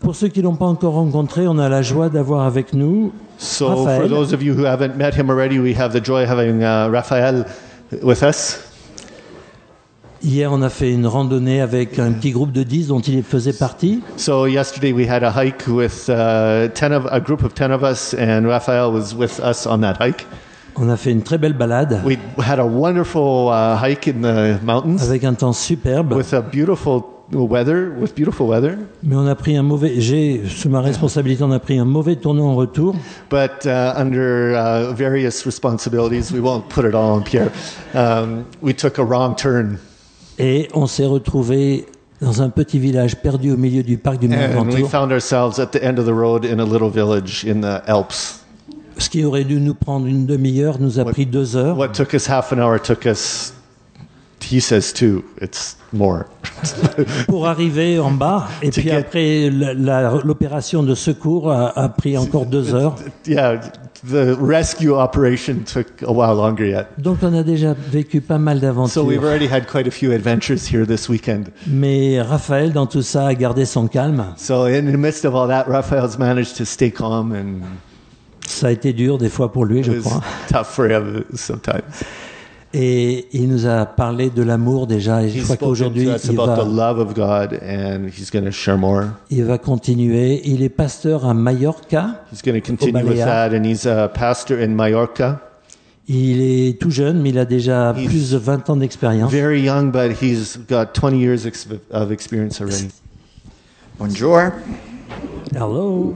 Pour ceux qui ne l'ont pas encore rencontré, on a la joie d'avoir avec nous So Raphaël. for those of you who haven't met him already, we have the joy of having Raphael with us. Hier, on a fait une randonnée avec un petit groupe de 10 dont il faisait partie. So yesterday we had a hike with a group of 10 of us, and Raphael was with us on that hike. On a fait une très belle balade We had a wonderful hike in the mountains avec un temps superbe. with beautiful weather. Mais on a pris sous ma responsabilité, on a pris un mauvais tournant en retour. But under various responsibilities, we won't put it all on Pierre. We took a wrong turn. Et on s'est retrouvé dans un petit village perdu au milieu du parc du Mont And we Ventoux. found ourselves at the end of the road in a little village in the Alps. Ce qui aurait dû nous prendre une demi-heure nous a pris 2 heures. What took us half an hour took us, he says, 2. It's more. Pour arriver en bas. Et To puis get- après, l'opération de secours a pris encore 2 heures. Yeah, the rescue operation took a while longer yet. Donc on a déjà vécu pas mal So we've d'aventures. already had quite a few adventures here this weekend. Mais Raphaël, dans tout ça, a gardé son calme. So in the midst of all that, Raphael's managed to stay calm, and Ça a été dur des fois pour lui, je it was crois. tough for him sometimes. Et il nous a parlé de l'amour déjà. Et je He's crois spoken qu'aujourd'hui, to us about the love of God, and he's going to share more. il va continuer. Il est pasteur à Mallorca. He's going to continue with Balear. that, and he's a pastor in Mallorca. Il est tout jeune, mais il a déjà He's plus de 20 ans d'expérience. Very young, but he's got 20 years of experience already. Bonjour. Hello.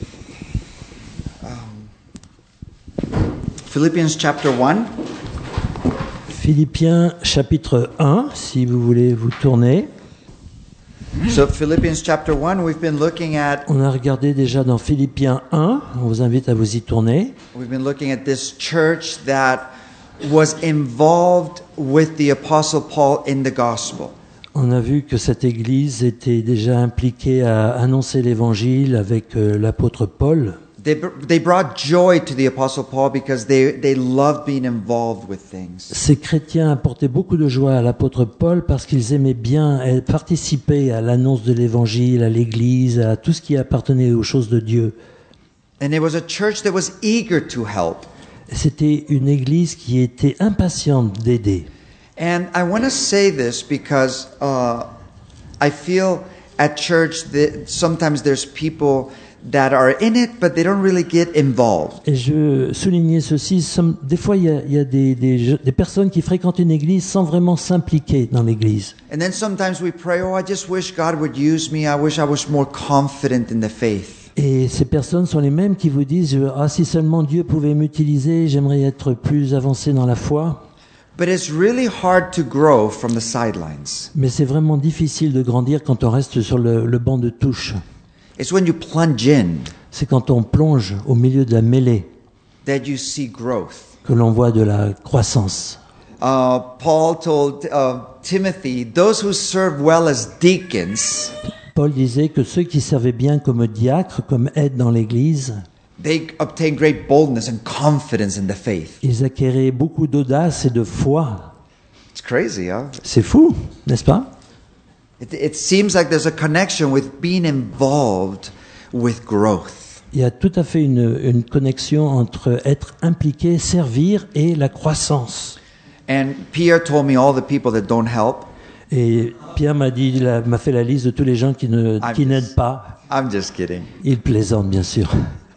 Philippians chapter 1. Philippiens chapitre 1, si vous voulez vous tourner. So Philippians chapter 1, we've been looking at On a regardé déjà dans Philippiens 1. On vous invite à vous y tourner. this church that was involved with the apostle Paul in the gospel. On a vu que cette église était déjà impliquée à annoncer l'évangile avec l'apôtre Paul. They brought joy to the apostle Paul because they loved being involved with things. Ces chrétiens apportaient beaucoup de joie à l'apôtre Paul parce qu'ils aimaient bien participer à l'annonce de l'évangile, à l'église, à tout ce qui appartenait aux choses de Dieu. And it was a church that was eager to help. C'était une église qui était impatiente d'aider. And I want to say this because I feel at church that sometimes there's people that are in it, but they don't really get involved. Et je veux souligner ceci, des fois il y a des personnes qui fréquentent une église sans vraiment s'impliquer dans l'église. And then sometimes we pray, oh, I just wish God would use me. I wish I was more confident in the faith. Et ces personnes sont les mêmes qui vous disent « Ah, si seulement Dieu pouvait m'utiliser, j'aimerais être plus avancé dans la foi. » But it's really hard to grow from the sidelines. Mais c'est vraiment difficile de grandir quand on reste sur le banc de touche. It's when you plunge in C'est quand on plonge au milieu de la mêlée that you see growth. que l'on voit de la croissance. Paul told Timothy, those who serve well as deacons, Paul disait que ceux qui servaient bien comme diacres, comme aides dans l'église, they obtain great boldness and confidence in the faith. ils acquéraient beaucoup d'audace et de foi. It's crazy, huh? C'est fou, n'est-ce pas? It seems like there's a connection with being involved with growth. Il y a tout à fait une connexion entre être impliqué, servir et la croissance. And Pierre told me all the people that don't help. Et Pierre m'a fait la liste de tous les gens qui n'aident pas. I'm just kidding. Il plaisante, bien sûr.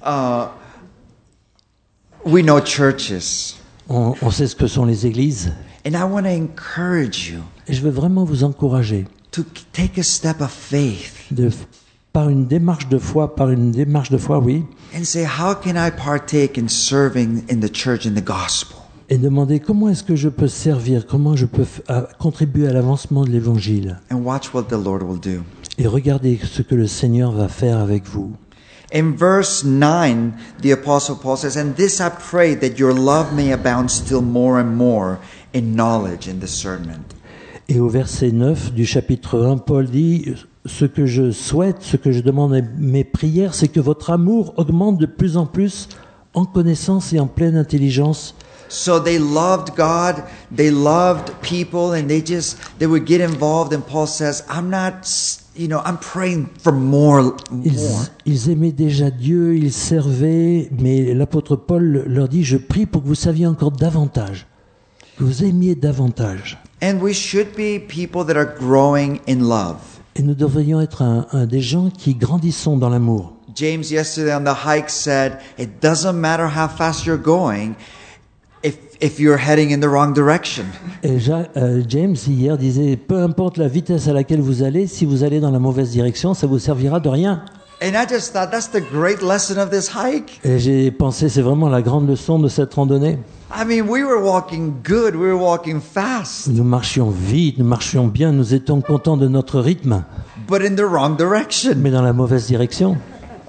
We know churches. On sait ce que sont les églises. And I want to encourage you Et je veux vraiment vous encourager to take a step of faith par une démarche de foi, oui, and say, how can I partake in serving in the church in the gospel? et demander comment est-ce que je peux servir, comment je peux contribuer à l'avancement de l'évangile. And watch what the Lord will do. Et regardez ce que le Seigneur va faire avec vous. In verse 9, the Apostle Paul says, and this I pray that your love may abound still more and more in knowledge and discernment. Et au verset 9 du chapitre 1, Paul dit, ce que je souhaite, ce que je demande à mes prières, c'est que votre amour augmente de plus en plus en connaissance et en pleine intelligence So they loved God, they loved people, and they would get involved. And Paul says, I'm praying for more. Ils aimaient déjà Dieu, ils servaient, mais l'apôtre Paul leur dit, je prie pour que vous saviez encore davantage, que vous aimiez davantage. And we should be people that are growing in love. Et nous devrions être des gens qui grandissons dans l'amour. James yesterday on the hike said, it doesn't matter how fast you're going if you're heading in the wrong direction. Et James hier disait, peu importe la vitesse à laquelle vous allez, si vous allez dans la mauvaise direction, ça vous servira de rien. And I just thought that's the great lesson of this hike. Et j'ai pensé, c'est vraiment la grande leçon de cette randonnée. I mean, we were walking good, we were walking fast, Nous marchions vite, nous marchions bien, nous étions contents de notre rythme, but in the wrong direction. mais dans la mauvaise direction.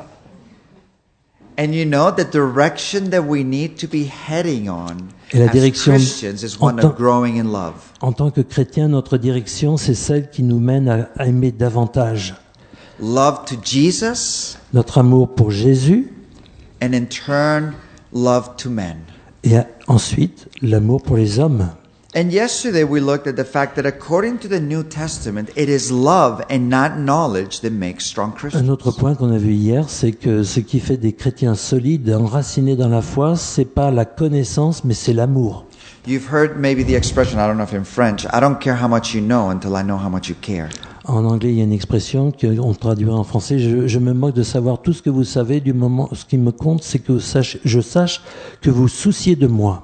And you know, the direction that we need to be heading on Et la as direction Christians is one of growing in love. En tant que chrétien, notre direction, c'est celle qui nous mène à aimer davantage. Love to Jesus, Notre amour pour Jésus and in turn, love to men. et ensuite l'amour pour les hommes. And yesterday we looked at the fact that according to the New Testament, it is love and not knowledge that makes strong Christians. Un autre point qu'on a vu hier, c'est que ce qui fait des chrétiens solides, enracinés dans la foi, c'est pas la connaissance, mais c'est l'amour. You've heard maybe the expression, I don't know if in French, I don't care how much you know until I know how much you care. En anglais, il y a une expression qu'on traduirait en français. Je me moque de savoir tout ce que vous savez du moment. Ce qui me compte, c'est que je sache que vous souciez de moi.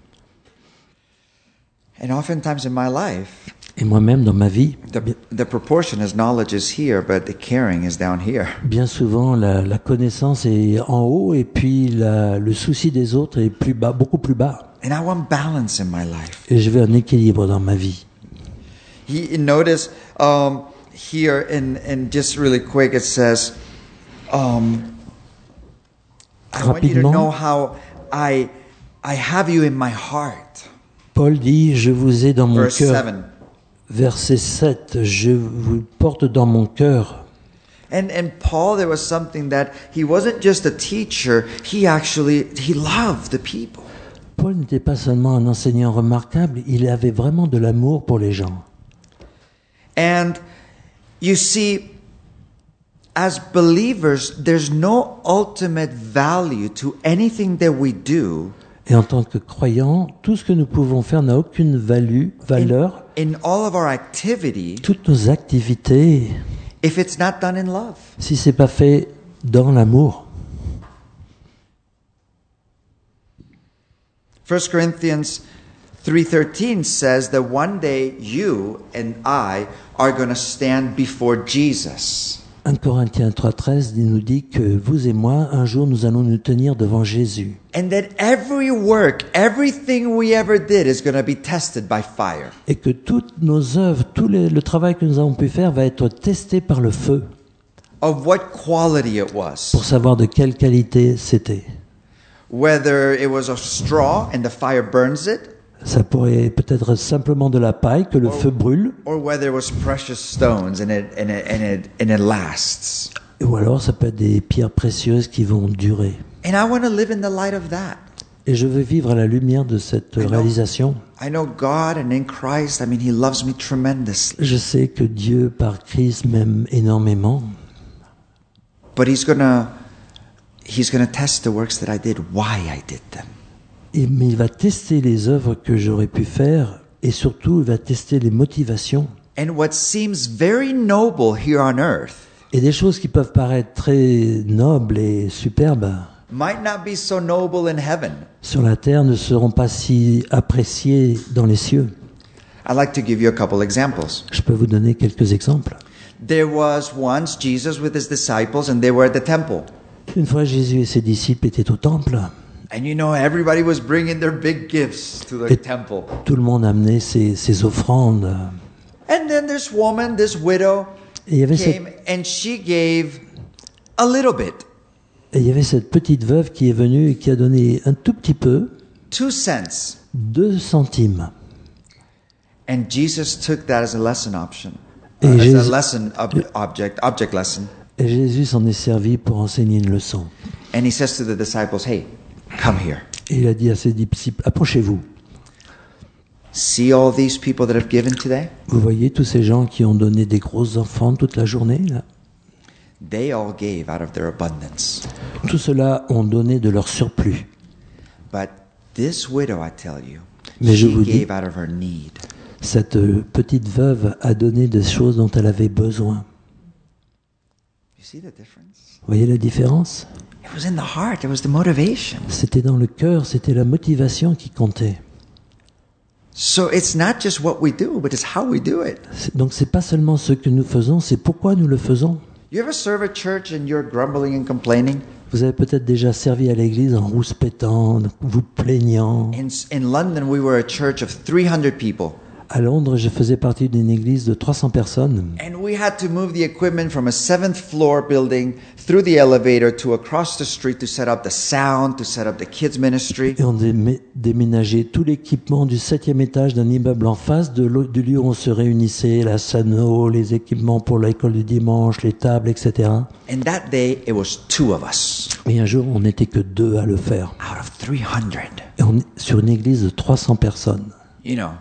And oftentimes in my life, Et moi-même, dans ma vie, the proportion is knowledge is here, but the caring is down here. bien souvent, la connaissance est en haut et puis le souci des autres est plus bas, beaucoup plus bas. And I want balance in my life. Et je veux un équilibre dans ma vie. Notice here, and just really quick, it says, I want you to Rapidement. know how I have you in my heart. Paul dit, je vous ai dans mon Verse cœur. 7. Verset 7, je vous porte dans mon cœur. And Paul, there was something that he wasn't just a teacher, he loved the people. Paul n'était pas seulement un enseignant remarquable, il avait vraiment de l'amour pour les gens. And you see, as believers, there's no ultimate value to anything that we do Et en tant que croyants, tout ce que nous pouvons faire n'a aucune valeur. in all of our activity Toutes nos activités, if it's not done in love. si c'est pas fait dans l'amour. 1 Corinthians 3:13 says that one day you and I are going to stand before Jesus. 1 Corinthiens 3,13 nous dit que vous et moi, un jour, nous allons nous tenir devant Jésus. And that every work, everything we ever did is going to be tested by fire. Et que toutes nos œuvres, le travail que nous avons pu faire va être testé par le feu Of what quality it was. pour savoir de quelle qualité c'était. Whether it was a straw and the fire burns it, Ça pourrait peut-être simplement de la paille que le feu brûle, or whether it was precious stones and it lasts. ou alors ça peut être des pierres précieuses qui vont durer. And I want to live in the light of that. Et je veux vivre à la lumière de cette réalisation. I know God, and in Christ, I mean, He loves me tremendously. Je sais que Dieu, par Christ, m'aime énormément. But He's gonna test the works that I did, why I did them. Mais il va tester les œuvres que j'aurais pu faire et surtout il va tester les motivations. And what seems very noble here on earth Et des choses qui peuvent paraître très nobles et superbes might not be so noble in heaven. sur la terre ne seront pas si appréciées dans les cieux. I'd like to give you a couple examples. Je peux vous donner quelques exemples. There was once Jesus with His disciples and they were at the temple. Une fois, Jésus et ses disciples étaient au temple. And you know, everybody was bringing their big gifts to the temple. Tout le monde amenait ses offrandes. And then this woman, this widow, Et il y avait came and she gave a little bit, cette petite veuve qui est venue et qui a donné un tout petit peu, 2 cents. 2 centimes. And Jesus took that as a lesson option. Et As a Jésus- lesson object lesson. Et Jésus s'en est servi pour enseigner une leçon. And He says to the disciples, hey, come here. Et il a dit à ses disciples, approchez-vous. See all these people that have given today? Vous voyez tous ces gens qui ont donné des gros enfants toute la journée, là? They all gave out of their abundance. Tout cela ont donné de leur surplus. But this widow, I tell you, Mais je she vous dis- gave out of her need. Cette petite veuve a donné des choses dont elle avait besoin. You see the difference? Vous voyez la différence? It was in the heart. It was the motivation. C'était dans le cœur, c'était la motivation qui comptait. So it's not just what we do, but it's how we do it. Donc c'est pas seulement ce que nous faisons, c'est pourquoi nous le faisons. You ever serve a church and you're grumbling and complaining? Vous avez peut-être déjà servi à l'église en rouspétant, vous plaignant. In London, we were a church of 300 people. À Londres, je faisais partie d'une église de 300 personnes. And we had to move the equipment from a 7th floor building through the elevator to across the street to set up the sound, to set up the kids ministry. Et on déménageait tout l'équipement du 7e étage d'un immeuble en face du lieu où on se réunissait, la sono, les équipements pour l'école du dimanche, les tables, etc. And that day, it was 2 of us Et un jour, on n'était que 2 à le faire. out of 300. Et sur une église de 300 personnes. You know,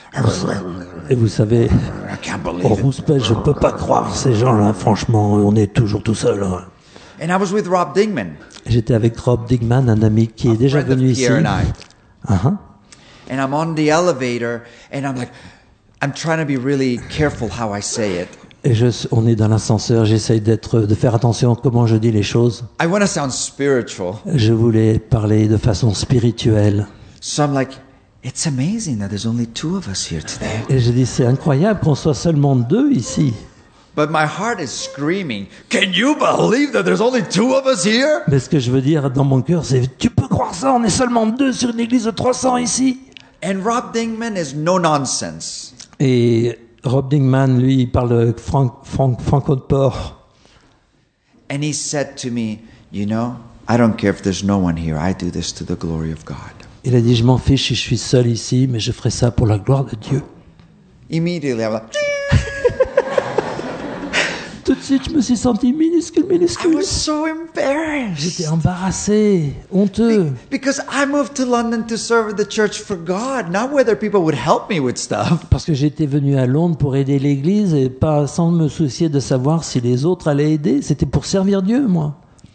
Et vous savez, I can't au believe it. rouspète, je peux pas croire ces gens-là, franchement, on est toujours tout seul. Hein. And I was with Rob Dingman, J'étais avec Rob Digman, un ami qui est déjà friend of venu ici. Pierre and I. Uh-huh. And I'm on the elevator, and I'm trying to be really careful how I say it. Et on est dans l'ascenseur, j'essaye de faire attention à comment je dis les choses. I want to sound spiritual. Je voulais parler de façon spirituelle. So I'm like, it's amazing that there's only 2 of us here today. Et je dis, c'est incroyable qu'on soit seulement 2 ici. But my heart is screaming, can you believe that there's only 2 of us here? Mais ce que je veux dire dans mon cœur, c'est, tu peux croire ça, on est seulement 2 sur une église de 300 ici. And Rob Dingman is no nonsense. Et Rob Dingman, lui, il parle franco de port. And he said to me, you know, I don't care if there's no one here. I do this to the glory of God. Il a dit, je m'en fiche si je suis seul ici, mais je ferai ça pour la gloire de Dieu. Immediately, I'm like, Tout de suite, je me suis senti minuscule. I was so embarrassed. J'étais embarrassé, honteux. Because I moved to London to serve the church for God, not whether people would help me with stuff. Parce que j'étais venu à Londres pour aider l'église et pas sans me soucier de savoir si les autres allaient aider. C'était pour servir Dieu, moi.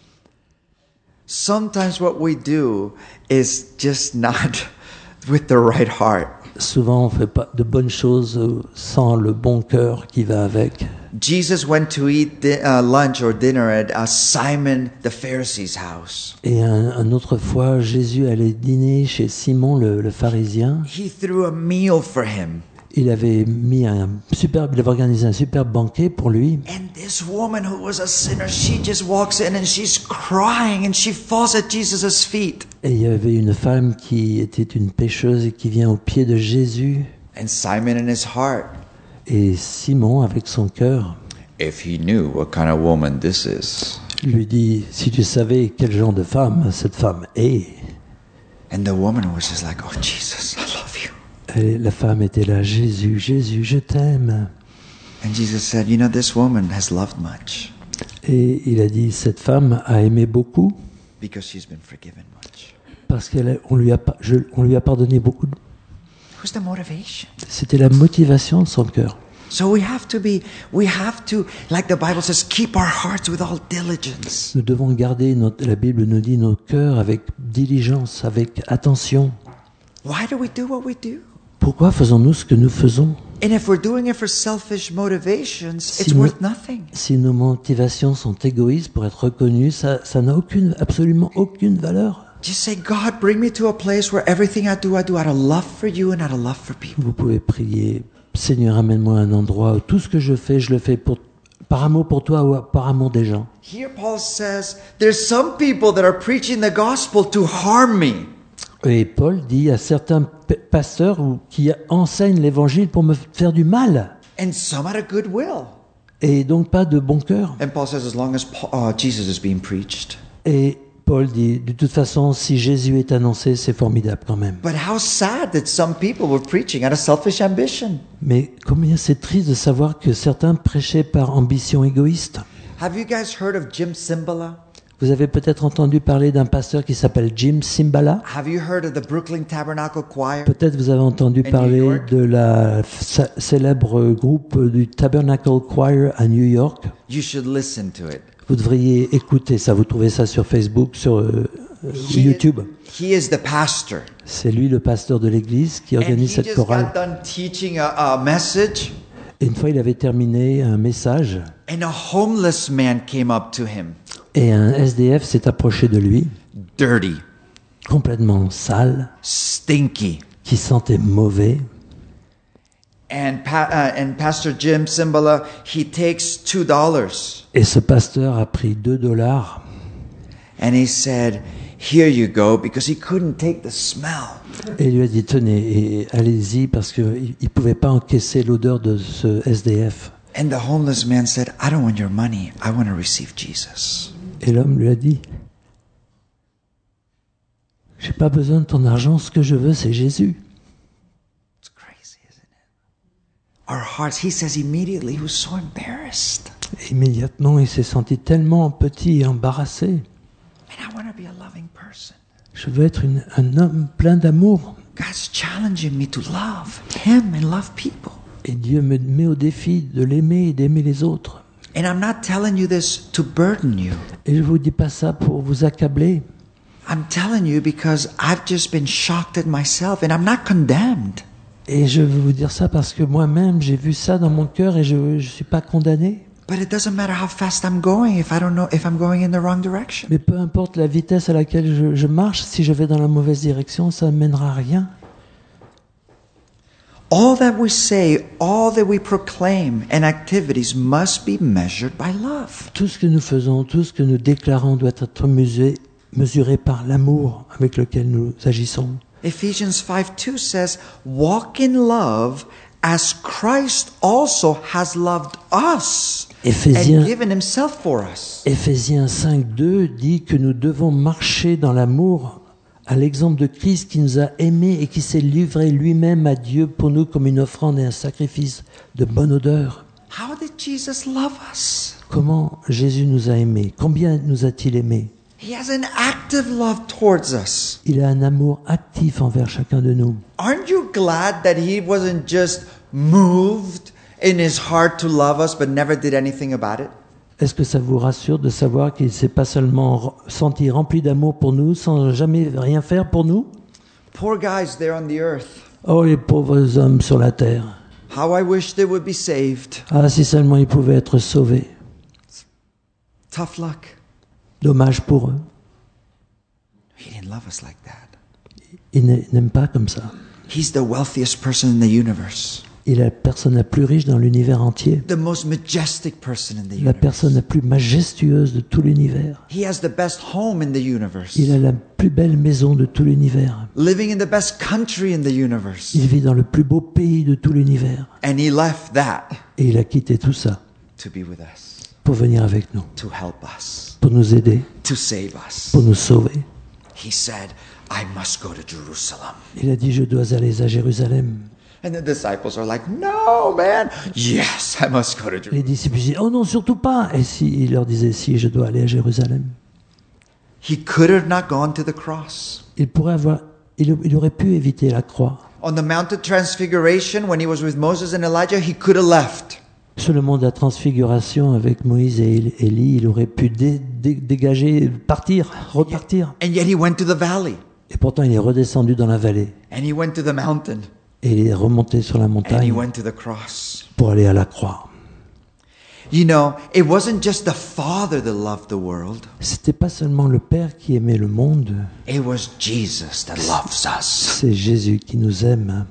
Sometimes what we do is just not with the right heart. Souvent, on fait pas de bonnes choses sans le bon cœur qui va avec. Jesus went to eat lunch or dinner at Simon the Pharisee's house. Et un autre fois, Jésus allait dîner chez Simon le pharisien. He threw a meal for him. Il avait il avait organisé un superbe banquet pour lui. And this woman who was a sinner, she just walks in and she's crying and she falls at Jesus' feet. Et il y avait une femme qui était une pécheuse et qui vient aux pieds de Jésus. And Simon in his heart, Et Simon, avec son cœur, if he knew what kind of woman this is. lui dit, si tu savais quel genre de femme cette femme est. And the woman was just like, oh Jesus, I love you. Et la femme était là, Jésus, Jésus, je t'aime. And Jesus said, you know, this woman has loved much Et il a dit, cette femme a aimé beaucoup because she's been forgiven much. parce on lui a pardonné beaucoup. It was the motivation. C'était la motivation de son cœur. So we have to, like the Bible says, keep our hearts with all diligence. Nous devons garder, la Bible nous dit, nos cœurs avec diligence, avec attention. Why do we do what we do? Pourquoi faisons-nous ce que nous faisons? And if we're doing it for selfish motivations, it's Si worth nothing. Si nos motivations sont égoïstes pour être reconnues, ça n'a absolument aucune valeur. Just say, God, bring me to a place where everything I do out of love for you and out of love for people. Vous pouvez prier, Seigneur, amène-moi à un endroit où tout ce que je le fais par amour pour toi ou par amour des gens. Here Paul says, there's some people that are preaching the gospel to harm me. Et Paul dit à certains pasteurs qui enseignent l'évangile pour me faire du mal. And some out of goodwill. Et donc pas de bon cœur. And Paul says, as long as Jesus is being preached. Et Paul dit, de toute façon, si Jésus est annoncé, c'est formidable quand même. But how sad that some people were preaching out of selfish ambition. Mais combien c'est triste de savoir que certains prêchaient par ambition égoïste. Have you guys heard of Jim Cymbala? Vous avez peut-être entendu parler d'un pasteur qui s'appelle Jim Cymbala. Have you heard of the Brooklyn Tabernacle Choir? Peut-être vous avez entendu New parler York. de la célèbre groupe du Tabernacle Choir à New York. You should listen to it. Vous devriez écouter ça. Vous trouvez ça sur Facebook, sur YouTube. He is the pastor. C'est lui le pasteur de l'église qui And organise he cette just chorale. got done teaching a message, Et une fois, il avait terminé un message and a homeless man came up to him, et un SDF s'est approché de lui, dirty, complètement sale, stinky. qui sentait mauvais. And Pastor Jim Cymbala, he takes $2. Et ce pasteur a pris $2 And he said, "Here you go," because he couldn't take the smell. et lui a dit tenez, et allez-y parce qu'il ne pouvait pas encaisser l'odeur de ce SDF. And the homeless man said, "I don't want your money. I want to receive Jesus." Et l'homme lui a dit j'ai pas besoin de ton argent, ce que je veux c'est Jésus. It's crazy, isn't it? Our hearts, he says immediately he was so embarrassed. Et immédiatement il s'est senti tellement petit et embarrassé. And I want to be a loving person. Je veux être un homme plein d'amour. God's challenging me to love him and love people. Et Dieu me met au défi de l'aimer et d'aimer les autres. And I'm not telling you this to burden you. Et je vous dis pas ça pour vous accabler. I'm telling you because I've just been shocked at myself and I'm not condemned. Et je veux vous dire ça parce que moi-même, j'ai vu ça dans mon cœur et je ne suis pas condamné. But it doesn't matter how fast I'm going if I don't know if I'm going in the wrong direction. Mais peu importe la vitesse à laquelle je marche, si je vais dans la mauvaise direction, ça ne mènera à rien. All that we say, all that we proclaim and activities must be measured by love. Tout ce que nous faisons, tout ce que nous déclarons doit être mesuré par l'amour avec lequel nous agissons. Ephesians 5:2 says, "Walk in love as Christ also has loved us Éphésiens, and given himself for us." Éphésiens 5:2 dit que nous devons marcher dans l'amour à l'exemple de Christ qui nous a aimés et qui s'est livré lui-même à Dieu pour nous comme une offrande et un sacrifice de bonne odeur. How did Jesus love us? Comment Jésus nous a aimés? Combien nous a-t-il aimés? He has an active love towards us. Il a un amour actif envers chacun de nous. Aren't you glad that he wasn't just moved in his heart to love us but never did anything about it? Est-ce que ça vous rassure de savoir qu'il ne s'est pas seulement senti rempli d'amour pour nous sans jamais rien faire pour nous? Poor guys there on the earth. Oh, les pauvres hommes sur la terre. How I wish they would be saved. Ah, si seulement ils pouvaient être sauvés. Tough luck. Dommage pour eux. He didn't love us like that. Ils n'aiment pas comme ça. He's the wealthiest person in the universe. Il est la personne la plus riche dans l'univers entier. The most majestic person in the La universe. personne la plus majestueuse de tout l'univers. He has the best home in the universe. Il a la plus belle maison de tout l'univers. Living in the best country in the universe. Il vit dans le plus beau pays de tout l'univers. And he left that Et il a quitté tout ça to be with us, pour venir avec nous, to help us, pour nous aider, to save us. pour nous sauver. He said, "I must go to Jerusalem." Il a dit, je dois aller à Jérusalem. And the disciples are like, "No, man. Yes, I must go to Les Jerusalem." disciples disaient, oh non, surtout pas. Et si, il leur disait, si, je dois aller à Jérusalem. He could have not gone to the cross. Il aurait pu éviter la croix. On the Mount of Transfiguration, when he was with Moses and Elijah, he could have left. Sur le mont de la transfiguration avec Moïse et Élie, il aurait pu dégager, partir, repartir. And yet he went to the valley. Et pourtant, il est redescendu dans la vallée. And he went to the mountain. Et il est remonté sur la And he montagne went to the cross. pour aller à la croix. You know, it wasn't just the Father that loved the world. C'était pas seulement le Père qui aimait le monde, It was Jesus that loves us. c'est Jésus qui nous aime.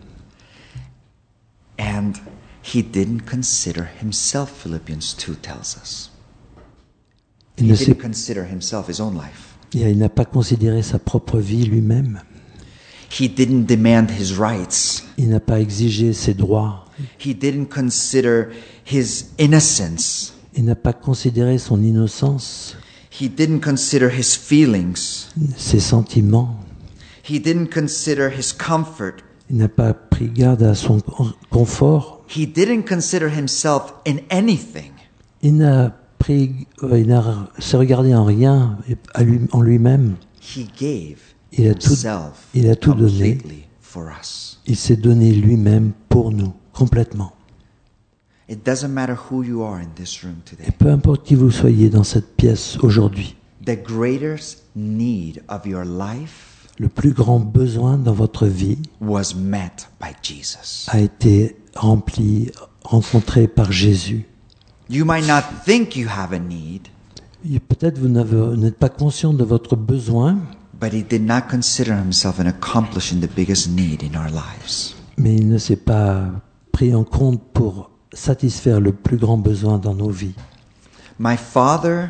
And he didn't consider himself, Philippians 2 tells us. Il He ne s'est- didn't consider himself his own life. il n'a pas considéré sa propre vie lui-même. He didn't demand his rights. Il n'a pas exigé ses droits. He didn't consider his innocence. Il n'a pas considéré son innocence, He didn't consider his feelings. ses sentiments. He didn't consider his comfort. Il n'a pas pris garde à son confort. He didn't consider himself in anything. Il n'a s'est regardé en rien en lui-même. He gave Il a tout donné. completely for us. Il s'est donné lui-même pour nous, complètement. It doesn't matter who you are in this room Et today. peu importe qui vous soyez dans cette pièce aujourd'hui, The greatest need of your life le plus grand besoin dans votre vie was met by Jesus. a été rencontré par Jésus. You might not think you have a need, Et peut-être vous n'êtes pas conscient de votre besoin, but he did not consider himself in accomplishing the biggest need in our lives. mais il ne s'est pas pris en compte pour satisfaire le plus grand besoin dans nos vies. My father,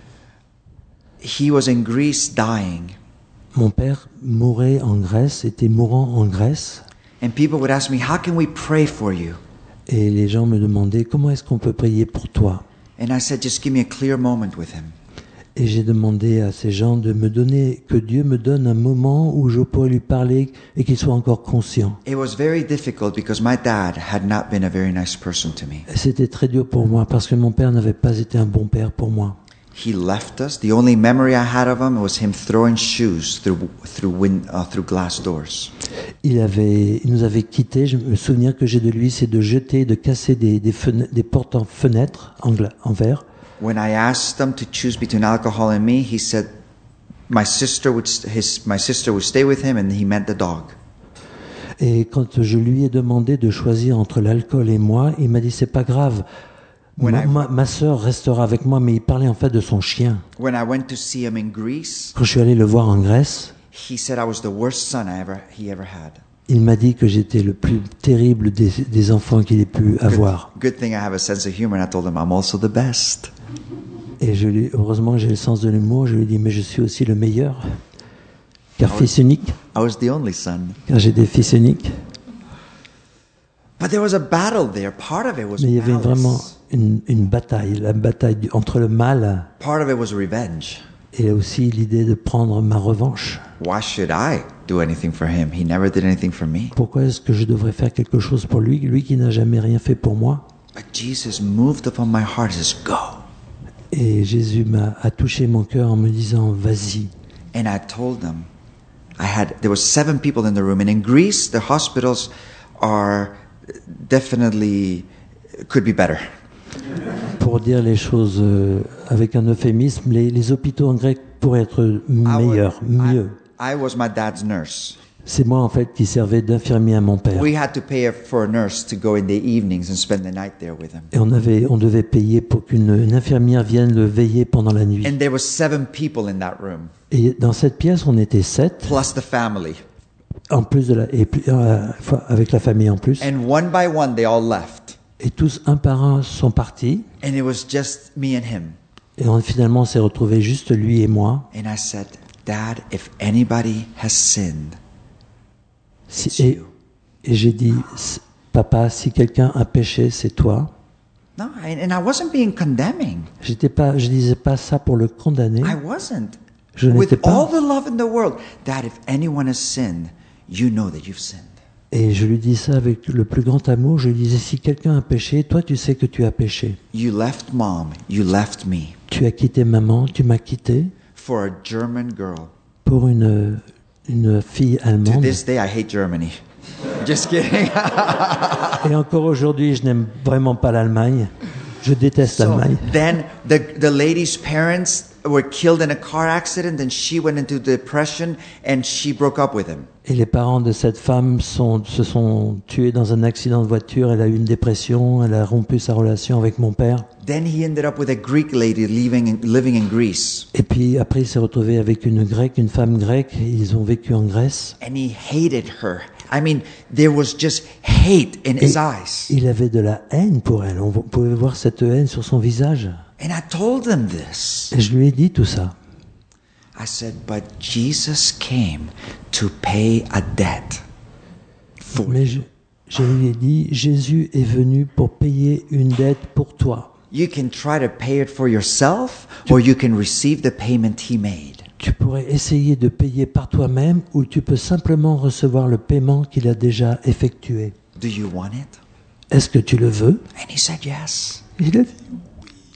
he was in Greece dying, Mon père mourait en Grèce, était mourant en Grèce, and people would ask me, "How can we pray for you?" et les gens me demandaient comment est-ce qu'on peut prier pour toi. And I said, "Just give me a clear moment with him." Et j'ai demandé à ces gens de me donner, que Dieu me donne un moment où je pourrais lui parler et qu'il soit encore conscient. It was very difficult because my dad had not been a very nice person to me. Et c'était très dur pour moi parce que mon père n'avait pas été un bon père pour moi. He left us. The only memory I had of him was him throwing shoes through glass doors. Il nous avait quittés. Je me souviens que j'ai de lui, c'est de jeter, de casser des portes en fenêtres en verre. When I asked him to choose between alcohol and me, he said my sister would stay with him, and he meant the dog. Et quand je lui ai demandé de choisir entre l'alcool et moi, il m'a dit c'est pas grave. Ma sœur restera avec moi, mais il parlait en fait de son chien. When I went to see him in Greece, Quand je suis allé le voir en Grèce, he said I was the worst son he ever had. il m'a dit que j'étais le plus terrible des enfants qu'il ait pu avoir. Good thing I have a sense of humor, and I told him I'm also the best. Et heureusement j'ai le sens de l'humour, je lui ai dit mais je suis aussi le meilleur. Car fils unique, I was the only son. car j'ai des fils uniques. But there was a battle there. Part of it was Mais il y avait malice. vraiment une bataille, la bataille entre le mal Part of it was revenge. et aussi l'idée de prendre ma revanche. Why should I do anything for him? He never did anything for me. Pourquoi est-ce que je devrais faire quelque chose pour lui, lui qui n'a jamais rien fait pour moi? But Jesus moved upon my heart and says, "Go." Et Jésus a touché mon cœur en me disant vas-y. And I told them, there were 7 people in the room. And in Greece, the hospitals are definitely, could be better. Pour dire les choses avec un euphémisme, les hôpitaux en grec pourraient être meilleurs, mieux. I was my dad's nurse. C'est moi en fait qui servais d'infirmier à mon père. We had to pay for a nurse to go in the evenings and spend the night there with him. Et on devait payer pour qu'une infirmière vienne le veiller pendant la nuit. And there were 7 people in that room, Et dans cette pièce, on était 7, plus the family. en plus avec la famille en plus. And one by one, they all left. Et tous, un par un, sont partis. And it was just me and him. Et finalement, on s'est retrouvés juste lui et moi. And I said, "Dad, if anybody has sinned, it's Et you." j'ai dit, papa, si quelqu'un a péché, c'est toi. No, and I wasn't being condemning. Je disais pas ça pour le condamner. I wasn't. Je With n'étais all pas. the love in the world, Dad, if anyone has sinned, you know that you've sinned. Et je lui dis ça avec le plus grand amour. Je lui disais, si quelqu'un a péché, toi, tu sais que tu as péché. You left mom, you left me Tu as quitté maman, tu m'as quitté for a German girl. pour une fille To allemande. this day, I hate Germany. Just kidding. Et encore aujourd'hui, je n'aime vraiment pas l'Allemagne. Je déteste So l'Allemagne. then the lady's parents were killed in a car accident, and she went into depression, and she broke up with him. Et les parents de cette femme se sont tués dans un accident de voiture. Elle a eu une dépression. Elle a rompu sa relation avec mon père. Then he ended up with a Greek lady living in Greece, Et puis après, il s'est retrouvé avec une femme grecque. Ils ont vécu en Grèce. and he hated her. I mean, there was just hate in his Et eyes. il avait de la haine pour elle. On pouvait voir cette haine sur son visage. And I told him this. Et je lui ai dit tout ça. I said, "But Jesus came to pay a debt for Mais you. je lui ai dit, Jésus est venu pour payer une dette pour toi. You can try to pay it for yourself, or you can receive the payment he made." Tu pourrais essayer de payer par toi-même ou tu peux simplement recevoir le paiement qu'il a déjà effectué. Do you want it? Est-ce que tu le veux? And he said yes. Il a dit.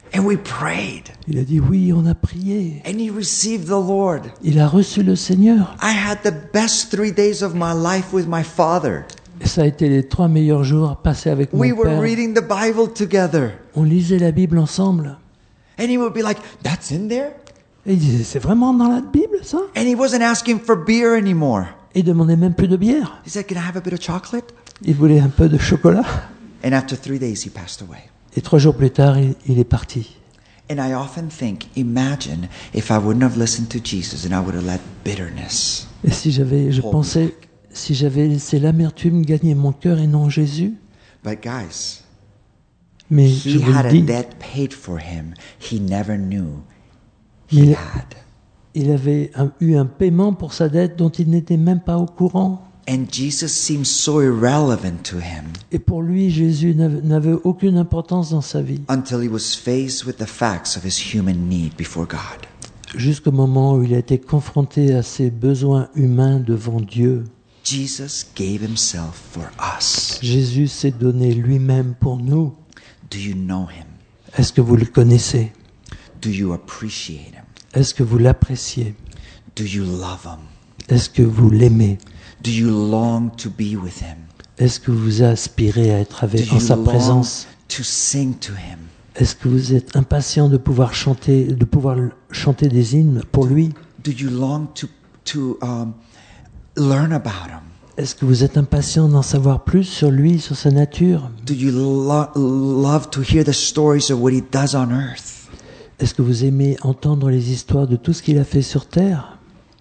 And we prayed. Il a dit oui, on a prié. And he received the Lord. Il a reçu le Seigneur. I had the best 3 days of my life with my father. Et ça a été les 3 meilleurs jours passés avec mon We were père. reading the Bible together. On lisait la Bible ensemble. And he would be like, that's in there? Et il disait, c'est vraiment dans la Bible, ça? And he wasn't asking for beer anymore. Et il demandait même plus de bière. He said, can I have a bit of chocolate? Il voulait un peu de chocolat. And after 3 days, he passed away. Et 3 jours plus tard, il est parti. And I often think, imagine if I wouldn't have listened to Jesus and I would have let bitterness. Et si je pensais, si j'avais laissé l'amertume gagner mon cœur et non Jésus, But guys, mais je he vous had le a dis, debt paid for him he never knew Mais- he had. il avait eu un paiement pour sa dette dont il n'était même pas au courant. And Jesus seems so irrelevant to him Et pour lui, Jésus n'avait aucune importance dans sa vie, until he was faced with the facts of his human need before God. jusqu'au moment où il a été confronté à ses besoins humains devant Dieu. Jesus gave himself for us. Jésus s'est donné lui-même pour nous. Do you know him? Est-ce que vous le connaissez? Do you appreciate him? Est-ce que vous l'appréciez? Do you love him? Est-ce que vous l'aimez? Do you long to be with him? Est-ce que vous aspirez à être Do en you sa long présence? to sing to him? Est-ce que vous êtes impatient de pouvoir chanter des hymnes pour lui? Do you long to learn about him? Est-ce que vous êtes impatient d'en savoir plus sur lui, sur sa nature? Do you love to hear the stories of what he does on earth? Est-ce que vous aimez entendre les histoires de tout ce qu'il a fait sur terre?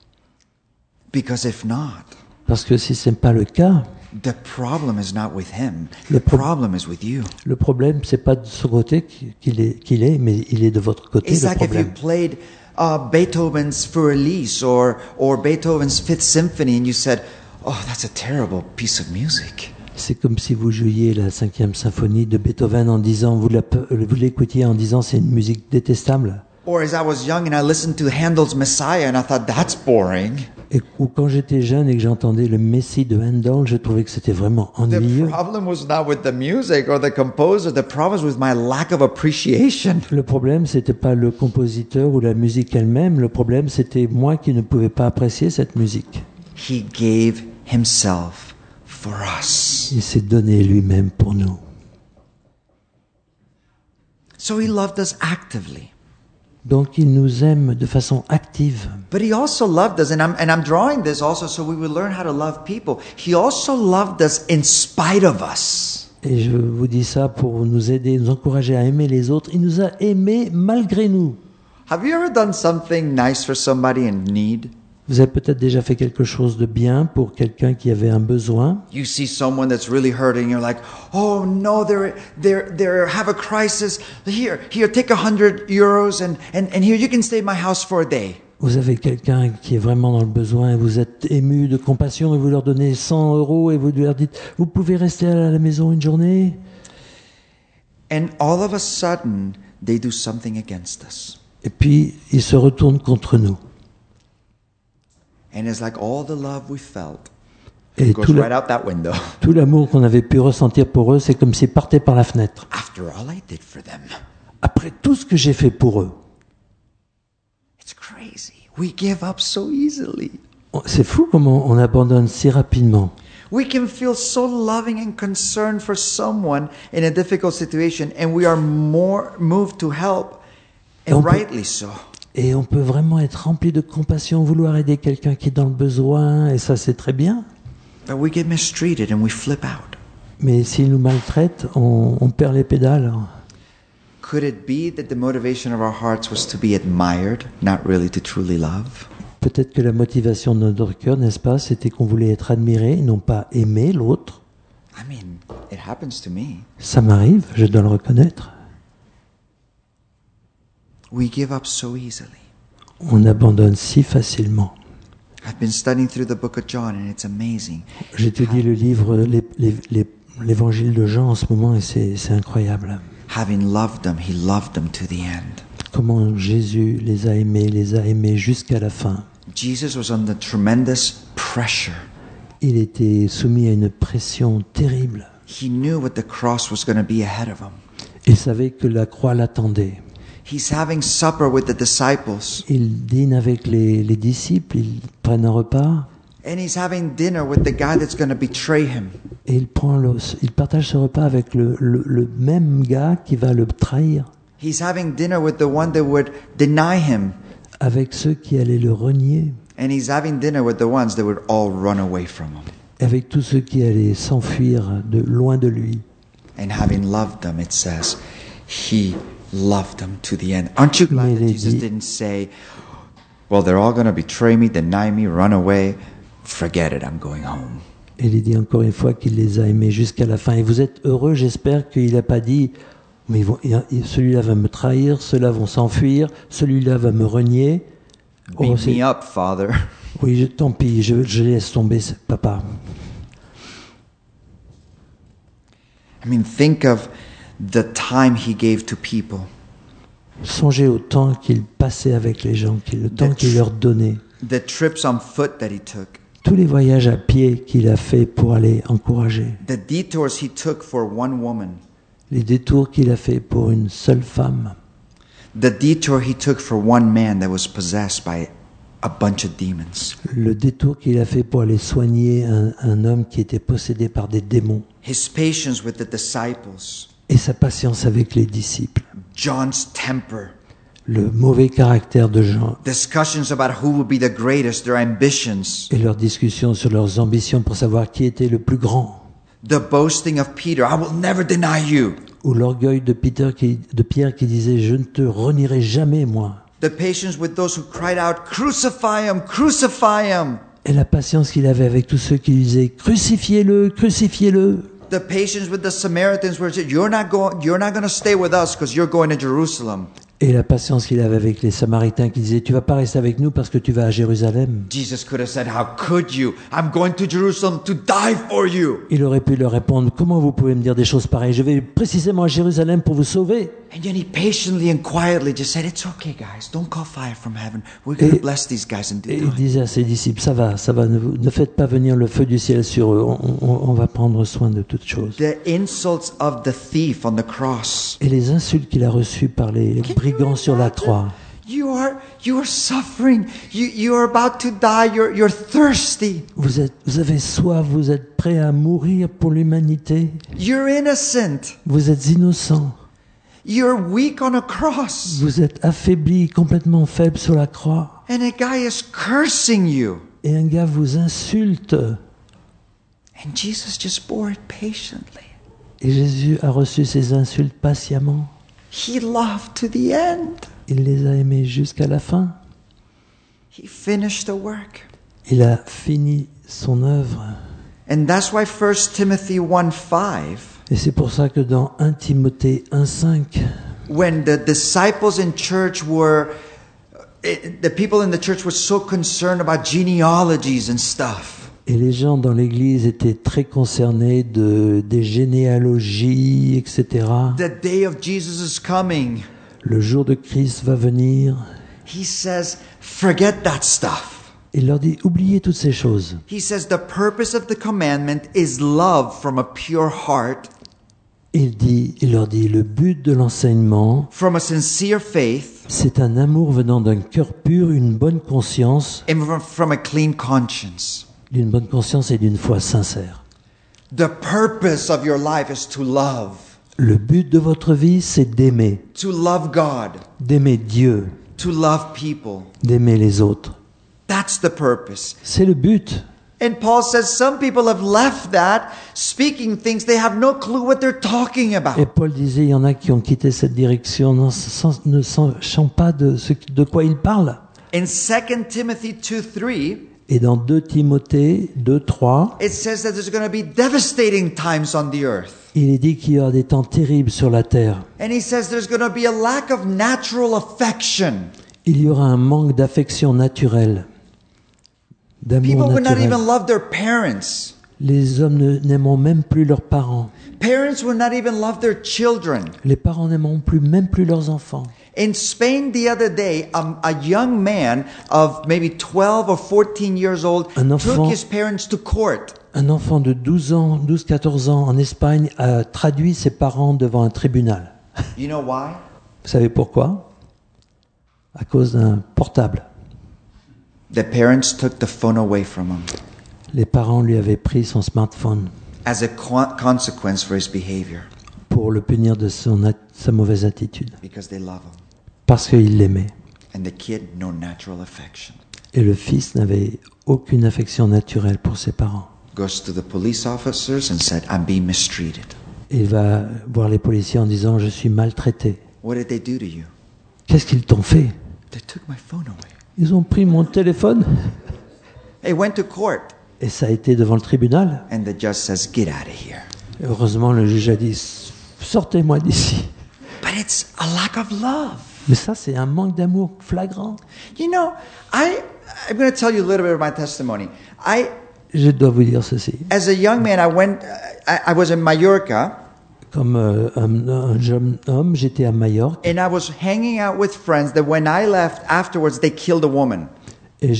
Because if not, Parce que si ce n'est pas le cas, the problem is not with him. Le The problem is with you. le problème, c'est pas de ce côté qu'il est, mais il est de votre côté, It's le like if you problème. played Beethoven's Furelise or Beethoven's Fifth Symphony and you said, "Oh, that's a terrible piece of music." C'est comme si vous jouiez la 5e symphonie de Beethoven en disant, vous l'écoutiez en disant c'est une musique détestable. Or as I was young and I listened to Handel's Messiah and I thought that's boring. Ou quand j'étais jeune et que j'entendais le Messie de Handel, je trouvais que c'était vraiment The ennuyeux. problem was not with the music or the composer. The problem was with my lack of appreciation. Le problème, c'était pas le compositeur ou la musique elle-même. Le problème, c'était moi qui ne pouvais pas apprécier cette musique. He gave himself for us. Il s'est donné lui-même pour nous. So he loved us actively. Donc, il nous aime de façon active. But he also loved us, and I'm drawing this also so we will learn how to love people. He also loved us in spite of us. Et je vous dis ça pour nous aider, nous encourager à aimer les autres. Il nous a aimés malgré nous. Have you ever done something nice for somebody in need? Vous avez peut-être déjà fait quelque chose de bien pour quelqu'un qui avait un besoin. You see someone that's really hurting, you're like, oh no, they have a crisis. Here, take €100 and here you can stay at my house for a day. Vous avez quelqu'un qui est vraiment dans le besoin et vous êtes ému de compassion et vous leur donnez 100 € et vous leur dites, vous pouvez rester à la maison une journée. And all of a sudden, they do something against us. Et puis, ils se retournent contre nous. And it's like all the love we felt Et goes right out that window. tout l'amour qu'on avait pu ressentir pour eux, c'est comme s'ils partaient par la fenêtre. After all I did for them. Après tout ce que j'ai fait pour eux. It's crazy. We give up so easily. C'est fou comment on abandonne si rapidement. We can feel so loving and concerned for someone in a difficult situation, and we are more moved to help, and On peut- rightly so. Et on peut vraiment être rempli de compassion, vouloir aider quelqu'un qui est dans le besoin, et ça c'est très bien. But we get mistreated and we flip out. Mais s'ils nous maltraitent, on perd les pédales. Could it be that the motivation of our hearts was to be admired, not really to truly love? Peut-être que la motivation de notre cœur, n'est-ce pas, c'était qu'on voulait être admiré, non pas aimer l'autre. I mean, it happens to me. Ça m'arrive, je dois le reconnaître. We give up so easily. On abandonne si facilement. I've been studying through the book of John and it's amazing. J'étudie le livre, l'évangile de Jean en ce moment, et c'est incroyable. Having loved them, he loved them to the end. Comment Jésus les a aimés jusqu'à la fin. Jesus was under tremendous pressure. Il était soumis à une pression terrible. He knew what the cross was going to be ahead of him. Il savait que la croix l'attendait. He's having supper with the disciples. Il dîne avec les disciples, ils prennent un repas And he's having dinner with the guy that's going to betray him. et il partage ce repas avec le même gars qui va le trahir, He's having dinner with the one that would deny him. avec ceux qui allaient le renier, And he's having dinner with the ones that would all run away from him. avec tous ceux qui allaient s'enfuir de loin de lui. And having loved them, it says, he loved them to the end. Aren't you glad that Jesus didn't say, well, they're all going to betray me, deny me, run away. Forget it, I'm going home. Et il dit encore une fois qu'il les a aimés jusqu'à la fin. Et vous êtes heureux, j'espère qu'il n'a pas dit, mais celui-là va me trahir, ceux-là vont s'enfuir, celui-là va me renier. Beat me up, Father. Oui, tant pis, je laisse tomber, papa. I mean, think of the time he gave to people. Songez au temps qu'il passait avec les gens, le temps qu'il leur donnait. The trips on foot that he took. Tous les voyages à pied qu'il a fait pour aller encourager. The detours he took for one woman. Les détours qu'il a fait pour une seule femme. The detour he took for one man that was possessed by a bunch of demons. Le détour qu'il a fait pour aller soigner un homme qui était possédé par des démons. His patience with the disciples. Et sa patience avec les disciples. John's temper. Le mauvais caractère de Jean. Discussions about who will be the greatest, their ambitions. Et leurs discussions sur leurs ambitions pour savoir qui était le plus grand. The boasting of Peter, I will never deny you. Ou l'orgueil de Pierre qui disait, je ne te renierai jamais, moi. The patience with those who cried out, crucify him, crucify him. Et la patience qu'il avait avec tous ceux qui lui disaient, crucifiez-le, crucifiez-le. The patience with the Samaritans where he said, you're not going to stay with us because you're going to Jerusalem. Et la patience qu'il avait avec les Samaritains qui disaient, tu vas pas rester avec nous parce que tu vas à Jérusalem. Jesus could have said, how could you? I'm going to Jerusalem to die for you. Il aurait pu leur répondre, comment vous pouvez me dire des choses pareilles? Je vais précisément à Jérusalem pour vous sauver. And then he patiently and quietly just said, it's okay guys, don't call fire from heaven. We're going to bless these guys and do Et il disait à ses disciples, ça va, ne faites pas venir le feu du ciel sur eux, on va prendre soin de toutes choses. The insults of the thief on the cross. Et les insultes qu'il a reçues par les brigands sur la croix. You are suffering. You are about to die. You're thirsty. Vous avez soif, vous êtes prêt à mourir pour l'humanité. You're innocent. Vous êtes innocent. You're weak on a cross. Vous êtes affaibli, complètement faible sur la croix. And a guy is cursing you. Et un gars vous insulte. And Jesus just bore it patiently. Et Jésus a reçu ces insultes patiemment. He loved to the end. Il les a aimés jusqu'à la fin. He finished the work. Il a fini son œuvre. And that's why 1 Timothy 1:5. Et c'est pour ça que dans 1 Timothée 1:5, when the disciples in church the people in the church were so concerned about genealogies and stuff. et les gens dans l'église étaient très concernés des généalogies, etc. The day of Jesus is coming. Le jour de Christ va venir. He says, forget that stuff. Il leur dit, oubliez toutes ces choses. He says the purpose of the commandment is love from a pure heart. Il leur dit, le but de l'enseignement, from a sincere faith, c'est un amour venant d'un cœur pur, une bonne conscience, and from a clean conscience. d'une bonne conscience et d'une foi sincère. The purpose of your life is to love. Le but de votre vie, c'est d'aimer. To love God. D'aimer Dieu. To love people. D'aimer les autres. That's the purpose. C'est le but. And Paul says some people have left that, speaking things they have no clue what they're talking about. Et Paul disait, il y en a qui ont quitté cette direction ne sachant pas de quoi ils parlent. In 2 Timothy 2:3, et dans 2 Timothée 2:3, it says that there's going to be devastating times on the earth. Il est dit qu'il y aura des temps terribles sur la terre. And he says there's going to be a lack of natural affection. Il y aura un manque d'affection naturelle, d'amour People will not naturel. even love their parents. Les hommes n'aimeront même plus leurs parents. Parents will not even love their children. Les parents n'aimeront même plus leurs enfants. In Spain the other day, a young man of maybe 12 or 14 years old took his parents to court. Un enfant de 12-14 ans en Espagne a traduit ses parents devant un tribunal. You know why? Vous savez pourquoi? à cause d'un portable. The parents took the phone away from him Les parents lui avaient pris son smartphone as a consequence for his behavior pour le punir de sa mauvaise attitude, because they love him. parce qu'il l'aimait. And the kid, no natural affection. Et le fils n'avait aucune affection naturelle pour ses parents. Goes to the police officers and said, I'm being mistreated. Et il va voir les policiers en disant « Je suis maltraité What did they do to you? ». Qu'est-ce qu'ils t'ont fait? They took my phone away. Ils ont pris mon téléphone. They went to court. Et ça a été devant le tribunal. And the judge says, get out of here. Et heureusement, le juge a dit « Sortez-moi d'ici ». But it's a lack of love. Mais ça, c'est un manque d'amour flagrant. You know, I'm going to tell you a little bit of my testimony. Je dois vous dire ceci. As a young man, I was in Mallorca. Comme un jeune homme, j'étais à Majorque And I was hanging out with friends that when I left afterwards, they killed a woman. et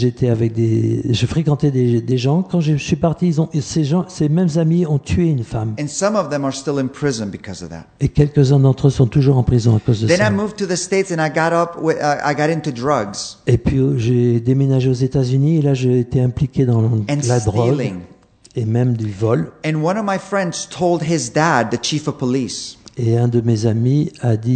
je fréquentais des gens. Quand je suis parti, ces mêmes amis ont tué une femme. And some of them are still in prison because of that. Et quelques-uns d'entre eux sont toujours en prison à cause de Then ça. I moved to the States and I got into drugs Et puis j'ai déménagé aux États-Unis et là j'ai été impliqué dans and la drogue stealing. et même du vol. And one of my friends told his dad, the chief of police. Et un de mes amis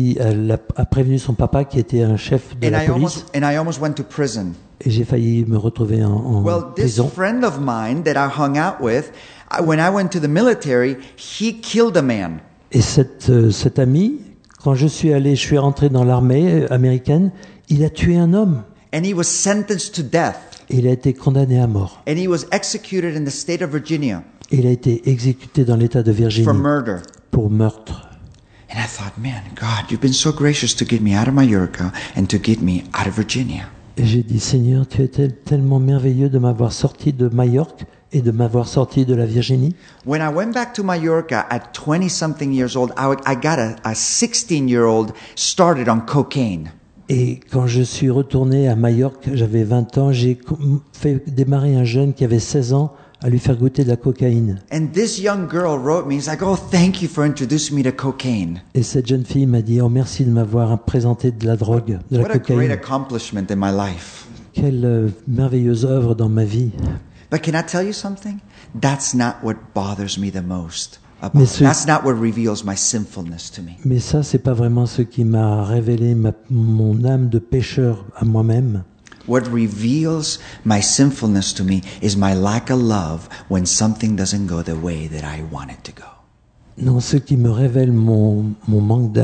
a prévenu son papa qui était un chef de And la I police. almost went to prison. Et j'ai failli me retrouver en Well, this prison. friend of mine that I hung out with, when I went to the military, he killed a man. Et cet ami, quand je suis rentré dans l'armée américaine, il a tué un homme. And he was sentenced to death. Et il a été condamné à mort. And he was executed in the state of Virginia Et il a été exécuté dans l'État de Virginie for murder. pour meurtre. And I thought, man, God, you've been so gracious to get me out of Mallorca and to get me out of Virginia. Et j'ai dit, Seigneur, tu es tellement merveilleux de m'avoir sorti de Majorque et de m'avoir sorti de la Virginie. When I went back to Mallorca at 20-something years old, I got a 16-year-old started on cocaine. Et quand je suis retourné à Majorque, j'avais 20 ans, j'ai fait démarrer un jeune qui avait 16 ans à lui faire goûter de la cocaïne. And this young girl wrote me, he's like, oh, thank you for introducing me to cocaine. Et cette jeune fille m'a dit, oh merci de m'avoir présenté de la drogue, de la What a great cocaïne. accomplishment in my life. Quelle merveilleuse œuvre dans ma vie. But can I tell you something? That's not what bothers me the most. Mais ce- That's not what reveals my sinfulness to me. Mais ça, c'est pas vraiment ce qui m'a révélé mon âme de pécheur à moi-même. What reveals my sinfulness to me is my lack of love when something doesn't go the way that I want it to go. Non, ce qui me révèle mon manque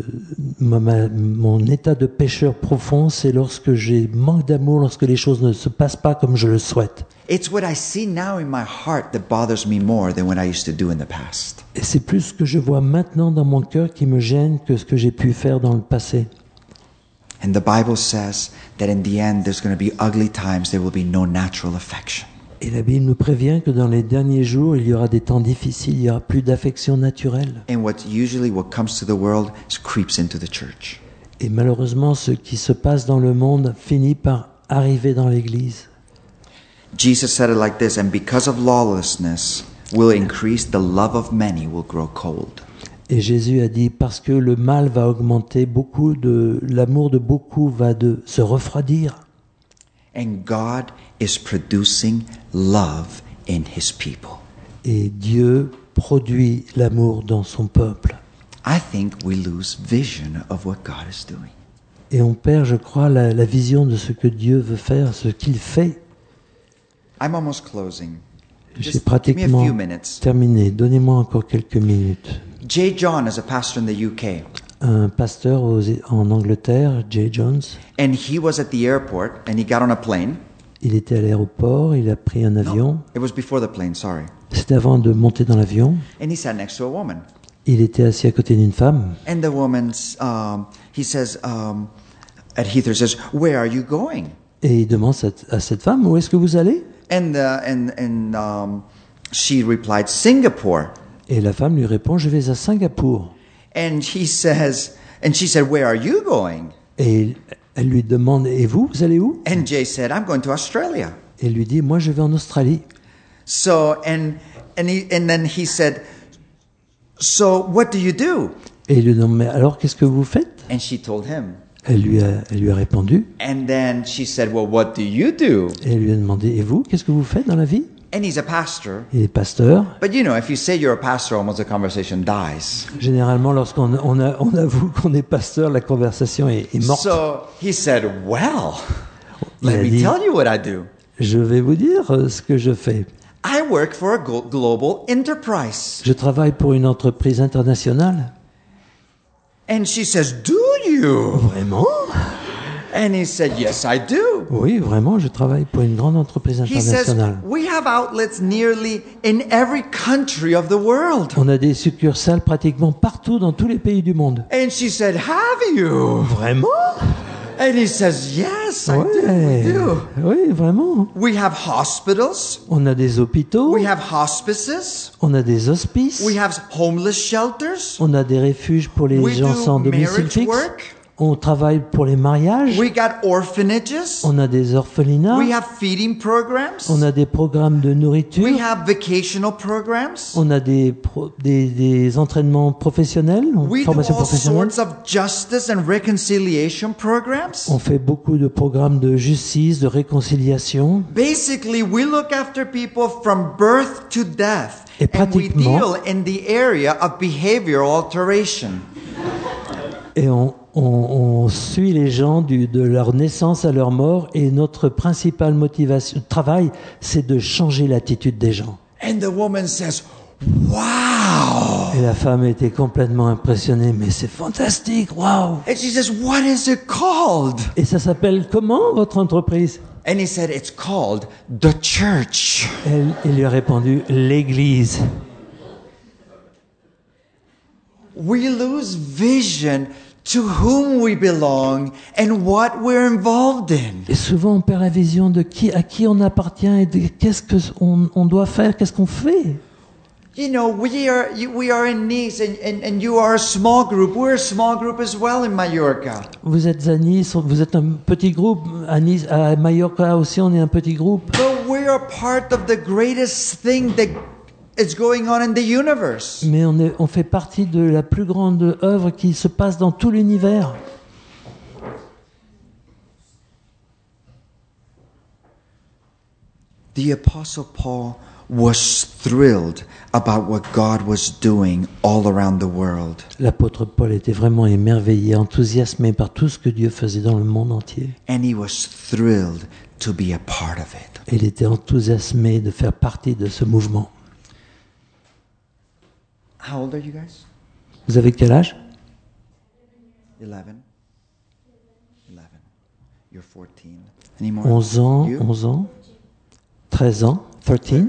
mon état de pécheur profond, c'est lorsque j'ai manque d'amour, lorsque les choses ne se passent pas comme je le souhaite. It's what I see now in my heart that bothers me more than what I used to do in the past. Et c'est plus ce que je vois maintenant dans mon cœur qui me gêne que ce que j'ai pu faire dans le passé. And the Bible says that in the end there's going to be ugly times, there will be no natural affection. Et la Bible nous prévient que dans les derniers jours, il y aura des temps difficiles, il n'y aura plus d'affection naturelle. And what comes to the world creeps into the church. Et malheureusement, ce qui se passe dans le monde finit par arriver dans l'Église. Jesus said it like this, and because of lawlessness will increase, the love of many will grow cold. Et Jésus a dit, parce que le mal va augmenter, l'amour de beaucoup va se refroidir. And God is producing love in His people. Et Dieu produit l'amour dans son peuple. I think we lose vision of what God is doing. Et on perd, je crois, la vision de ce que Dieu veut faire, ce qu'il fait. I'm almost closing. J'ai Just give me a pratiquement few minutes. terminé. Donnez-moi encore quelques minutes. Jay John is a pastor in the UK. Un pasteur en Angleterre, Jay Jones, And he was at the airport and he got on a plane. il était à l'aéroport, il a pris un avion. It was before the plane, sorry. C'était avant de monter dans l'avion. And he sat next to a woman. Il était assis à côté d'une femme. And the woman's, he says, at Heathrow says, where are you going? Et il demande à cette femme, où est-ce que vous allez? And she replied, Singapore. Et la femme lui répond, je vais à Singapour. And she said, where are you going? Et elle lui demande, et vous allez où? And Jay said, I'm going to Australia. Et il lui dit, moi je vais en Australie. So, and then he said, so what do you do? Et il lui demande, mais alors qu'est-ce que vous faites? And she told him. Elle lui a répondu And then she said, well, what do you do? et elle lui a demandé, et vous, qu'est-ce que vous faites dans la vie? And he's a pastor. Il est pasteur. But you know, if you say you're a pastor, almost the conversation dies. Généralement, lorsqu'on on avoue qu'on est pasteur, la conversation est morte. So he said, well, Il let a me dit, tell you what I do. je vais vous dire ce que je fais. I work for a global enterprise. Je travaille pour une entreprise internationale. And she says, do you? Vraiment? And he said, yes, I do. Oui, vraiment, je travaille pour une grande entreprise He says, internationale. we have outlets nearly in every country of the world. On a des succursales pratiquement partout dans tous les pays du monde. And she said, have you? Vraiment? And he says, yes, I do. Ouais. We do. Oui, vraiment. We have hospitals. On a des hôpitaux, We have hospices. on a des hospices, We have homeless shelters. on a des refuges pour les We gens do sans domicile marriage fixe, work. on travaille pour les mariages, We got orphanages. on a des orphelinats, We have feeding programs. on a des programmes de nourriture, We have vacational programs. on a des entraînements professionnels, We do formation all professionnelle. sorts of justice and reconciliation programs. On fait beaucoup de programmes de justice, de réconciliation. Basically, we look after people from birth to death. Et And we pratiquement- deal in the area of behavioral alteration. Et on suit les gens de leur naissance à leur mort. Et notre principale motivation, travail, c'est de changer l'attitude des gens. And the woman says, wow. Et la femme était complètement impressionnée. Mais c'est fantastique, waouh! And she says, what is it called? Et ça s'appelle comment, votre entreprise? And he said, it's called the church. Elle lui a répondu, l'Église. We lose vision to whom we belong and what we're involved in. Et souvent, on perd la vision de à qui on appartient et de qu'est-ce qu'on doit faire, qu'est-ce qu'on fait. You know, we are in Nice and you are a small group. We're a small group as well in Mallorca. Vous êtes à Nice, vous êtes un petit groupe. À Nice, à Mallorca aussi, on est un petit groupe. But we are part of the greatest thing that is going on in the universe. Mais on fait partie de la plus grande œuvre qui se passe dans tout l'univers. The Apostle Paul was thrilled about what God was doing all around the world. L'apôtre Paul était vraiment émerveillé, enthousiasmé par tout ce que Dieu faisait dans le monde entier. And he was thrilled to be a part of it. Et il était enthousiasmé de faire partie de ce mouvement. How old are you guys? Vous avez quel âge? 11. 11. You're 14. Any more? 11 ans, You? 11 ans, 13 ans, 13. 13.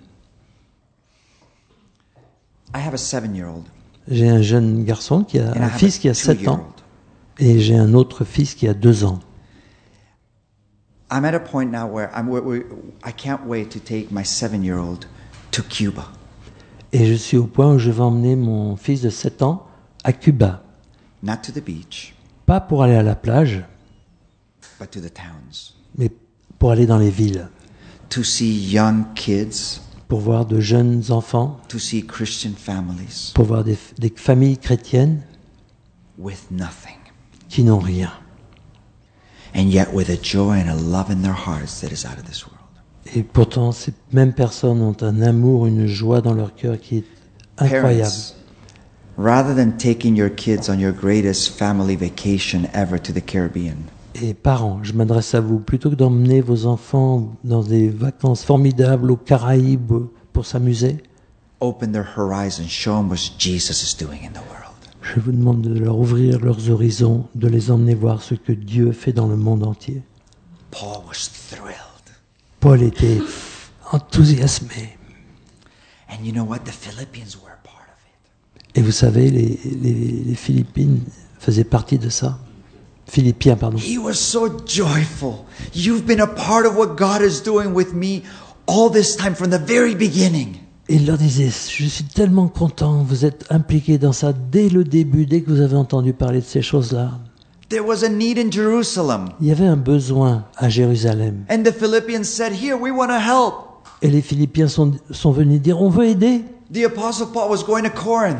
I have a 7-year-old J'ai un jeune garçon qui a and I un have fils qui a a 7 ans 2-year-old. et j'ai un autre fils qui a 2 ans. I'm at a point now where I can't wait to take my 7-year-old to Cuba. Et je suis au point où je vais emmener mon fils de 7 ans à Cuba. Not to the beach, Pas pour aller à la plage, but to the towns. mais pour aller dans les villes. To see young kids, Pour voir de jeunes enfants, to see Christian families pour voir des familles chrétiennes with nothing, qui n'ont rien. and yet with a joy and a love in their hearts that is out of this world. Et pourtant, ces mêmes personnes ont un amour, une joie dans leur cœur qui est incroyable. Parents, rather than taking your kids on your greatest family vacation ever to the Caribbean, Et parents, je m'adresse à vous, plutôt que d'emmener vos enfants dans des vacances formidables aux Caraïbes pour s'amuser, open their horizons, show them what Jesus is doing in the world. je vous demande de leur ouvrir leurs horizons, de les emmener voir ce que Dieu fait dans le monde entier. Paul was thrilled. Paul était enthousiasmé. And you know what? The Philippians were a part of it. Et vous savez, les Philippines faisaient partie de ça. Philippiens, pardon. He was so joyful. You've been a part of what God is doing with me all this time from the very beginning. Et il leur disait, je suis tellement content, vous êtes impliqués dans ça dès le début, dès que vous avez entendu parler de ces choses-là. There was a need in Jerusalem. Il y avait un besoin à Jérusalem. And the Philippians said, here, we want to help. Et les Philippiens sont venus dire, on veut aider. The Apostle Paul was going to Corinth.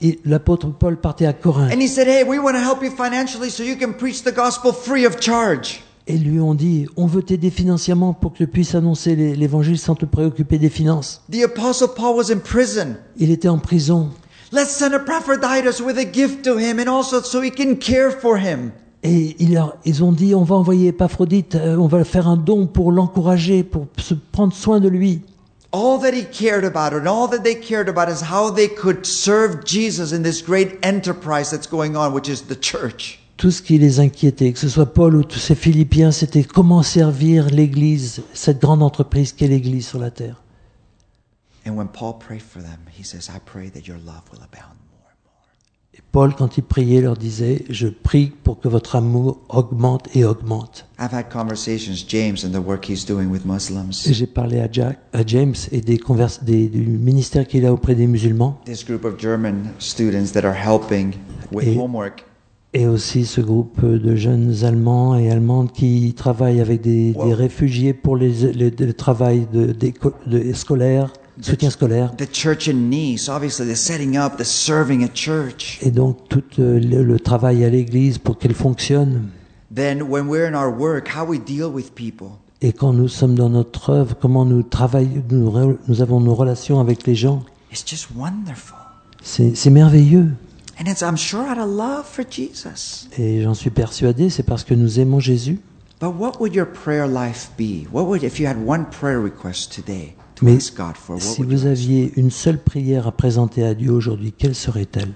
l'apôtre Paul partait à Corinthe. And he said, hey, we want to help you financially so you can preach the gospel free of charge. Et lui ont dit, on veut t'aider financièrement pour que tu puisses annoncer l'évangile sans te préoccuper des finances. The apostle Paul was in prison. Il était en prison. Let's send Epaphroditus with a gift to him and also so he can care for him. Et ils ont dit, on va envoyer Épaphrodite, on va faire un don pour l'encourager, pour se prendre soin de lui. All that he cared about and all that they cared about is how they could serve Jesus in this great enterprise that's going on, which is the church. Tout ce qui les inquiétait, que ce soit Paul ou tous ces Philippiens, c'était comment servir l'Église, cette grande entreprise qu'est l'Église sur la terre. And when Paul prayed for them, he says, I pray that your love will abound more and more. Et Paul, quand il priait, leur disait, je prie pour que votre amour augmente et augmente. I've had conversations, James, and the work he's doing with Muslims. Et j'ai parlé à James et du ministère qu'il a auprès des musulmans. This group of German students that are helping with Et- homework. Et aussi ce groupe de jeunes Allemands et Allemandes qui travaillent avec des réfugiés pour le travail scolaire, soutien scolaire. The church in Nice, obviously, they're setting up, they're serving at church. Et donc tout le travail à l'église pour qu'elle fonctionne. Then, when we're in our work, how we deal with people. Et quand nous sommes dans notre œuvre, comment nous travaillons, nous avons nos relations avec les gens. It's just wonderful. C'est merveilleux. And it's, I'm sure, out of love for Jesus. Et j'en suis persuadé, c'est parce que nous aimons Jésus. But what would your prayer life be? What would, if you had one prayer request today to Mais ask God for, what si would vous you ask? aviez une seule prière à présenter à Dieu aujourd'hui, quelle serait-elle?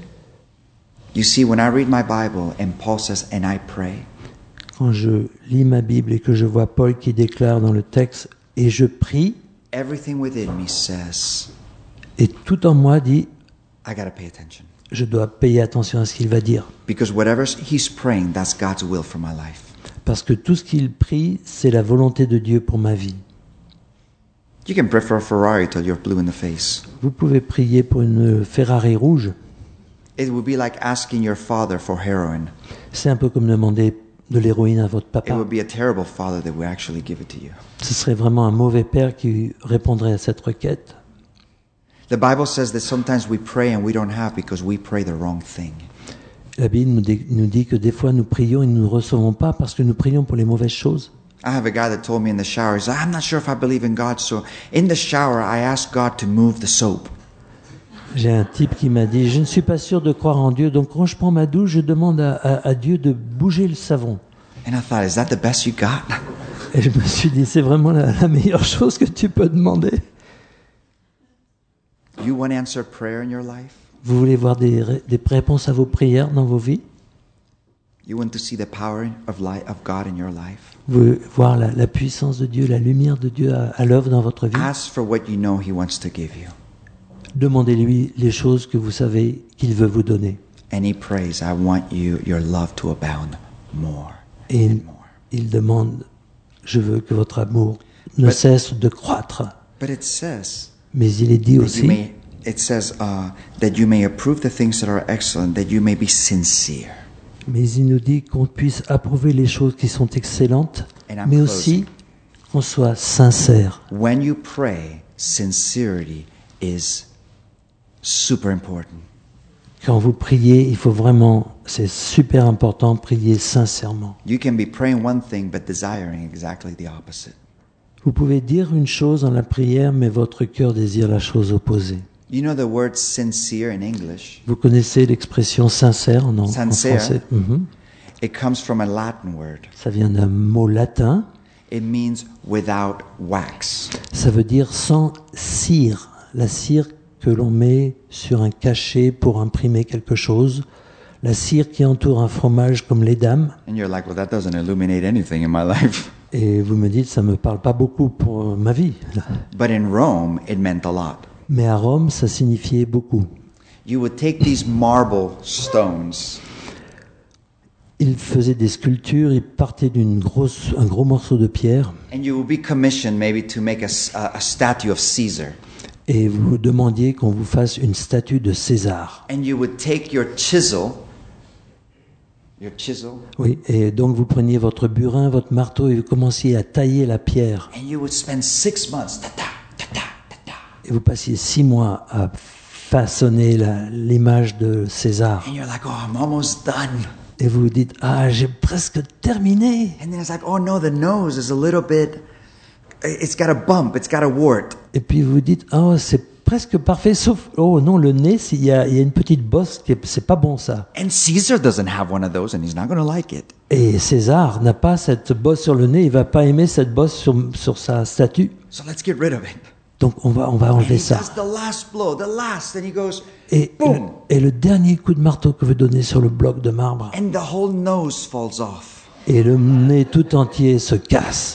You see, when I read my Bible and Paul says, and I pray, Quand je lis ma Bible et que je vois Paul qui déclare dans le texte « Et je prie everything within me says, » et tout en moi dit I got to pay attention. « Je dois payer attention à ce qu'il va dire. Because whatever he's praying, that's God's will for my life. » Parce que tout ce qu'il prie, c'est la volonté de Dieu pour ma vie. You can pray for a Ferrari till you're blue in the face. Vous pouvez prier pour une Ferrari rouge. It would be like asking your father for heroin. C'est un peu comme demander de l'héroïne à votre It papa. would be a terrible father that would actually give it to you. Ce serait vraiment un mauvais père qui répondrait à cette requête. The Bible says that sometimes we pray and we don't have because we pray the wrong thing. La Bible nous dit que des fois nous prions et nous ne recevons pas parce que nous prions pour les mauvaises choses. I have a guy that told me in the shower, he said, I'm not sure if I believe in God, so in the shower I ask God to move the soap. J'ai un type qui m'a dit, je ne suis pas sûr de croire en Dieu, donc quand je prends ma douche, je demande à Dieu de bouger le savon. And I thought, is that the best you got? Et je me suis dit, c'est vraiment la meilleure chose que tu peux demander. You want answered prayer in your life? Vous voulez voir des réponses à vos prières dans vos vies? You want to see the power of God in your life? Vous voulez voir la puissance de Dieu, la lumière de Dieu à l'œuvre dans votre vie? Ask for what you know He wants to give you. Demandez-lui les choses que vous savez qu'il veut vous donner. And He prays, I want your love to abound more Et and more. il demande, je veux que votre amour ne cesse de croître. But it says, Mais il est dit that aussi, that you may approve the things that are excellent, that you may be sincere. mais il nous dit qu'on puisse approuver les choses qui sont excellentes, And I'm mais closing. aussi qu'on soit sincère. When you pray, sincerity is super important. Quand vous priez, il faut vraiment, c'est super important, prier sincèrement. You can be praying one thing but desiring exactly the opposite. Vous pouvez dire une chose dans la prière, mais votre cœur désire la chose opposée. You know the word sincere in English? Vous connaissez l'expression sincère en Sincère. français? Mhm. It comes from a Latin word. Ça vient d'un mot latin. It means without wax. Ça veut dire sans cire. La cire que l'on met sur un cachet pour imprimer quelque chose. La cire qui entoure un fromage comme l'édame. And you're like, well, that doesn't illuminate anything in my life. Et vous me dites, ça me parle pas beaucoup pour ma vie. But in Rome, it meant a lot. Mais à Rome, ça signifiait beaucoup. You would take these marble stones Il faisait des sculptures, il partait un gros morceau de pierre, and you would be commissioned maybe to make a statue of Caesar. et vous demandiez qu'on vous fasse une statue de César. And you would take your chisel. Oui, et donc vous preniez votre burin, votre marteau, et vous commenciez à tailler la pierre. And you would spend 6 months. Ta-ta, ta-ta, ta-ta. Et vous passiez 6 mois à façonner l'image de César. And you're like, oh, I'm almost done. Et vous vous dites, ah, j'ai presque terminé. And then it's like, oh no, the nose is a little bit, it's got a bump, it's got a wart. Et puis vous vous dites, oh, c'est presque parfait, sauf, oh non, le nez, il y a une petite bosse, c'est pas bon ça. And Caesar doesn't have one of those, and he's not going to like it. Et César n'a pas cette bosse sur le nez, il va pas aimer cette bosse sur sa statue. So let's get rid of it. Donc on va And enlever he ça. does the last blow, and he goes, Et boom, le dernier coup de marteau que vous donnez sur le bloc de marbre, and the whole nose falls off. et le nez tout entier se casse.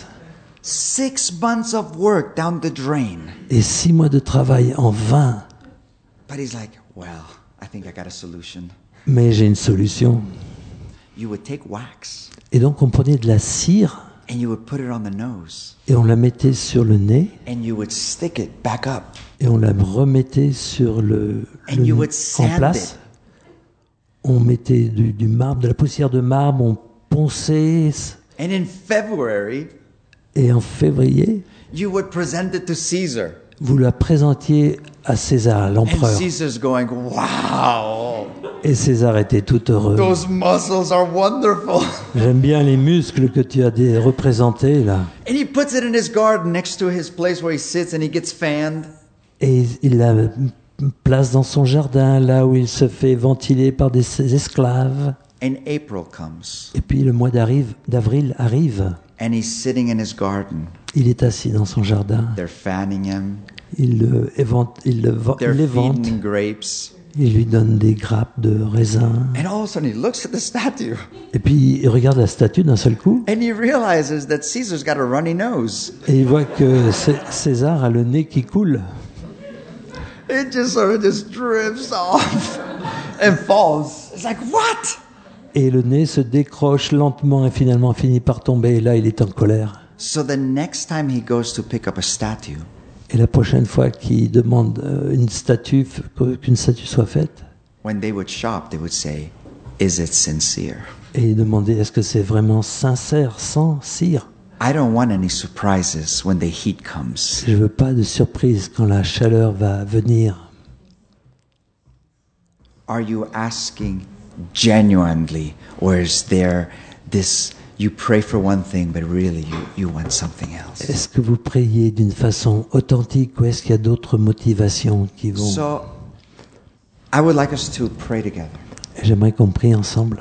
6 months of work down the drain. Et 6 mois de travail en vain. But he's like, well, I think I got a solution. Mais j'ai une solution. You would take wax, Et donc on prenait de la cire and you would put it on the nose, et on la mettait sur le nez and you would stick it back up. et on la remettait sur And you would en sand place. it. On mettait du marbre, de la poussière de marbre, on ponçait. And in February, Et en février, you would present it to Caesar. vous la présentiez à César, And l'empereur. Caesar's going, wow, Et César était tout heureux. those muscles are wonderful. J'aime bien les muscles que tu as représentés là. And he puts it in his garden next to his place where he sits and he gets fanned. Et il la place dans son jardin, là où il se fait ventiler par ses esclaves. And April comes, Et puis le mois d'avril arrive. and he's sitting in his garden. Il est assis dans son jardin. They're fanning him. Il They're l'évente. feeding him grapes. Il lui donne des grappes de raisin. And all of a sudden he looks at the statue Et puis il regarde la statue d'un seul coup. and he realizes that Caesar's got a runny nose. Et il voit que César a le nez qui coule. It just sort of just drifts off and falls. It's like, what? Et le nez se décroche lentement et finalement finit par tomber. Et là, il est en colère. So the next time he goes to pick up a statue, Et la prochaine fois qu'il demande qu'une statue soit faite, when they would shop, they would say, is it sincere? et il demandait est-ce que c'est vraiment sincère, sans cire. I don't want any surprises when the heat comes. Je veux pas de surprise quand la chaleur va venir. Are you asking genuinely, or is there this, you pray for one thing, but really you want something else? Est-ce que vous priez d'une façon authentique ou est-ce qu'il y a d'autres motivations qui vont... So I would like us to pray together, J'aimerais qu'on prie ensemble.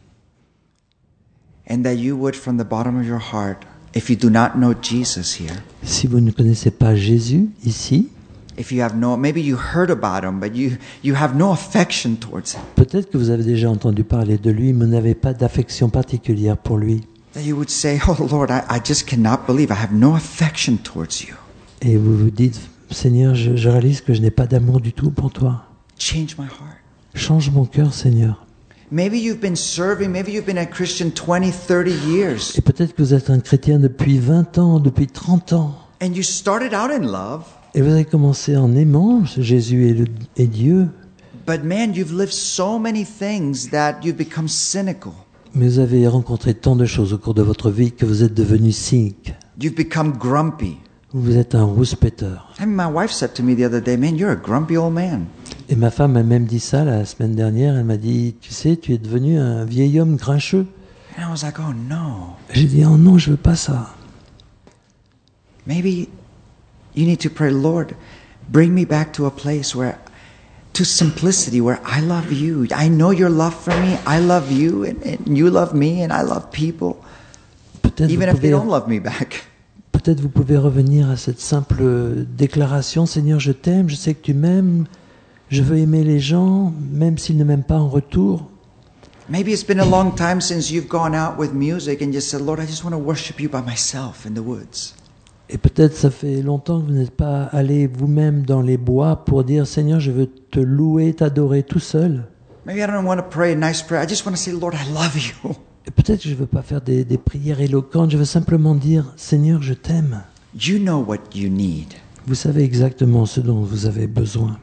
and that you would, from the bottom of your heart, if you do not know Jesus here, Si vous ne connaissez pas Jésus ici, if you have no, maybe you heard about him, but you have no affection towards him, peut-être que vous avez déjà entendu parler de lui, mais vous n'avez pas d'affection particulière pour lui. that you would say, oh Lord, I just cannot believe, I have no affection towards you. Et vous vous dites, Seigneur, je réalise que je n'ai pas d'amour du tout pour toi. Change my heart. Change mon cœur, Seigneur. Maybe you've been serving, maybe you've been a Christian 20, 30 years, Et peut-être que vous êtes un chrétien depuis 20 ans, depuis 30 ans. and you started out in love, Et vous avez commencé en aimant Jésus et Dieu. but man, you've lived so many things that you've become cynical. Mais vous avez rencontré tant de choses au cours de votre vie que vous êtes devenu cynique. You've become grumpy. Vous êtes un rouspéteur. I mean, my wife said to me the other day, man, you're a grumpy old man. Et ma femme a même dit ça la semaine dernière. Elle m'a dit, tu sais, tu es devenu un vieil homme grincheux. And I was like, oh no. J'ai dit, oh non, je veux pas ça. Maybe you need to pray, Lord, bring me back to a place where, to simplicity, where I love you. I know your love for me. I love you, and you love me, and I love people, Peut-être even vous if they pouvez- don't love me back. Peut-être vous pouvez revenir à cette simple déclaration, Seigneur, je t'aime, je sais que tu m'aimes, je veux aimer les gens, même s'ils ne m'aiment pas en retour. Maybe it's been a long time since you've gone out with music and just said, Lord, I just want to worship you by myself in the woods. Et peut-être ça fait longtemps que vous n'êtes pas allé vous-même dans les bois pour dire, Seigneur, je veux te louer, t'adorer tout seul. Maybe I don't want to pray a nice prayer. I just want to say, Lord, I love you. Et peut-être que je ne veux pas faire des prières éloquentes, je veux simplement dire, Seigneur, je t'aime. You know what you need. Vous savez exactement ce dont vous avez besoin.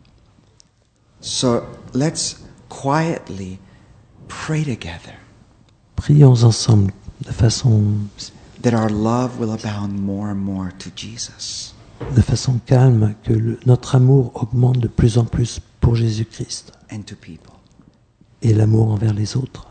So let's quietly pray together Prions ensemble de façon that our love will abound more and more to Jesus. de façon calme, que notre amour augmente de plus en plus pour Jésus-Christ and to people. et l'amour envers les autres.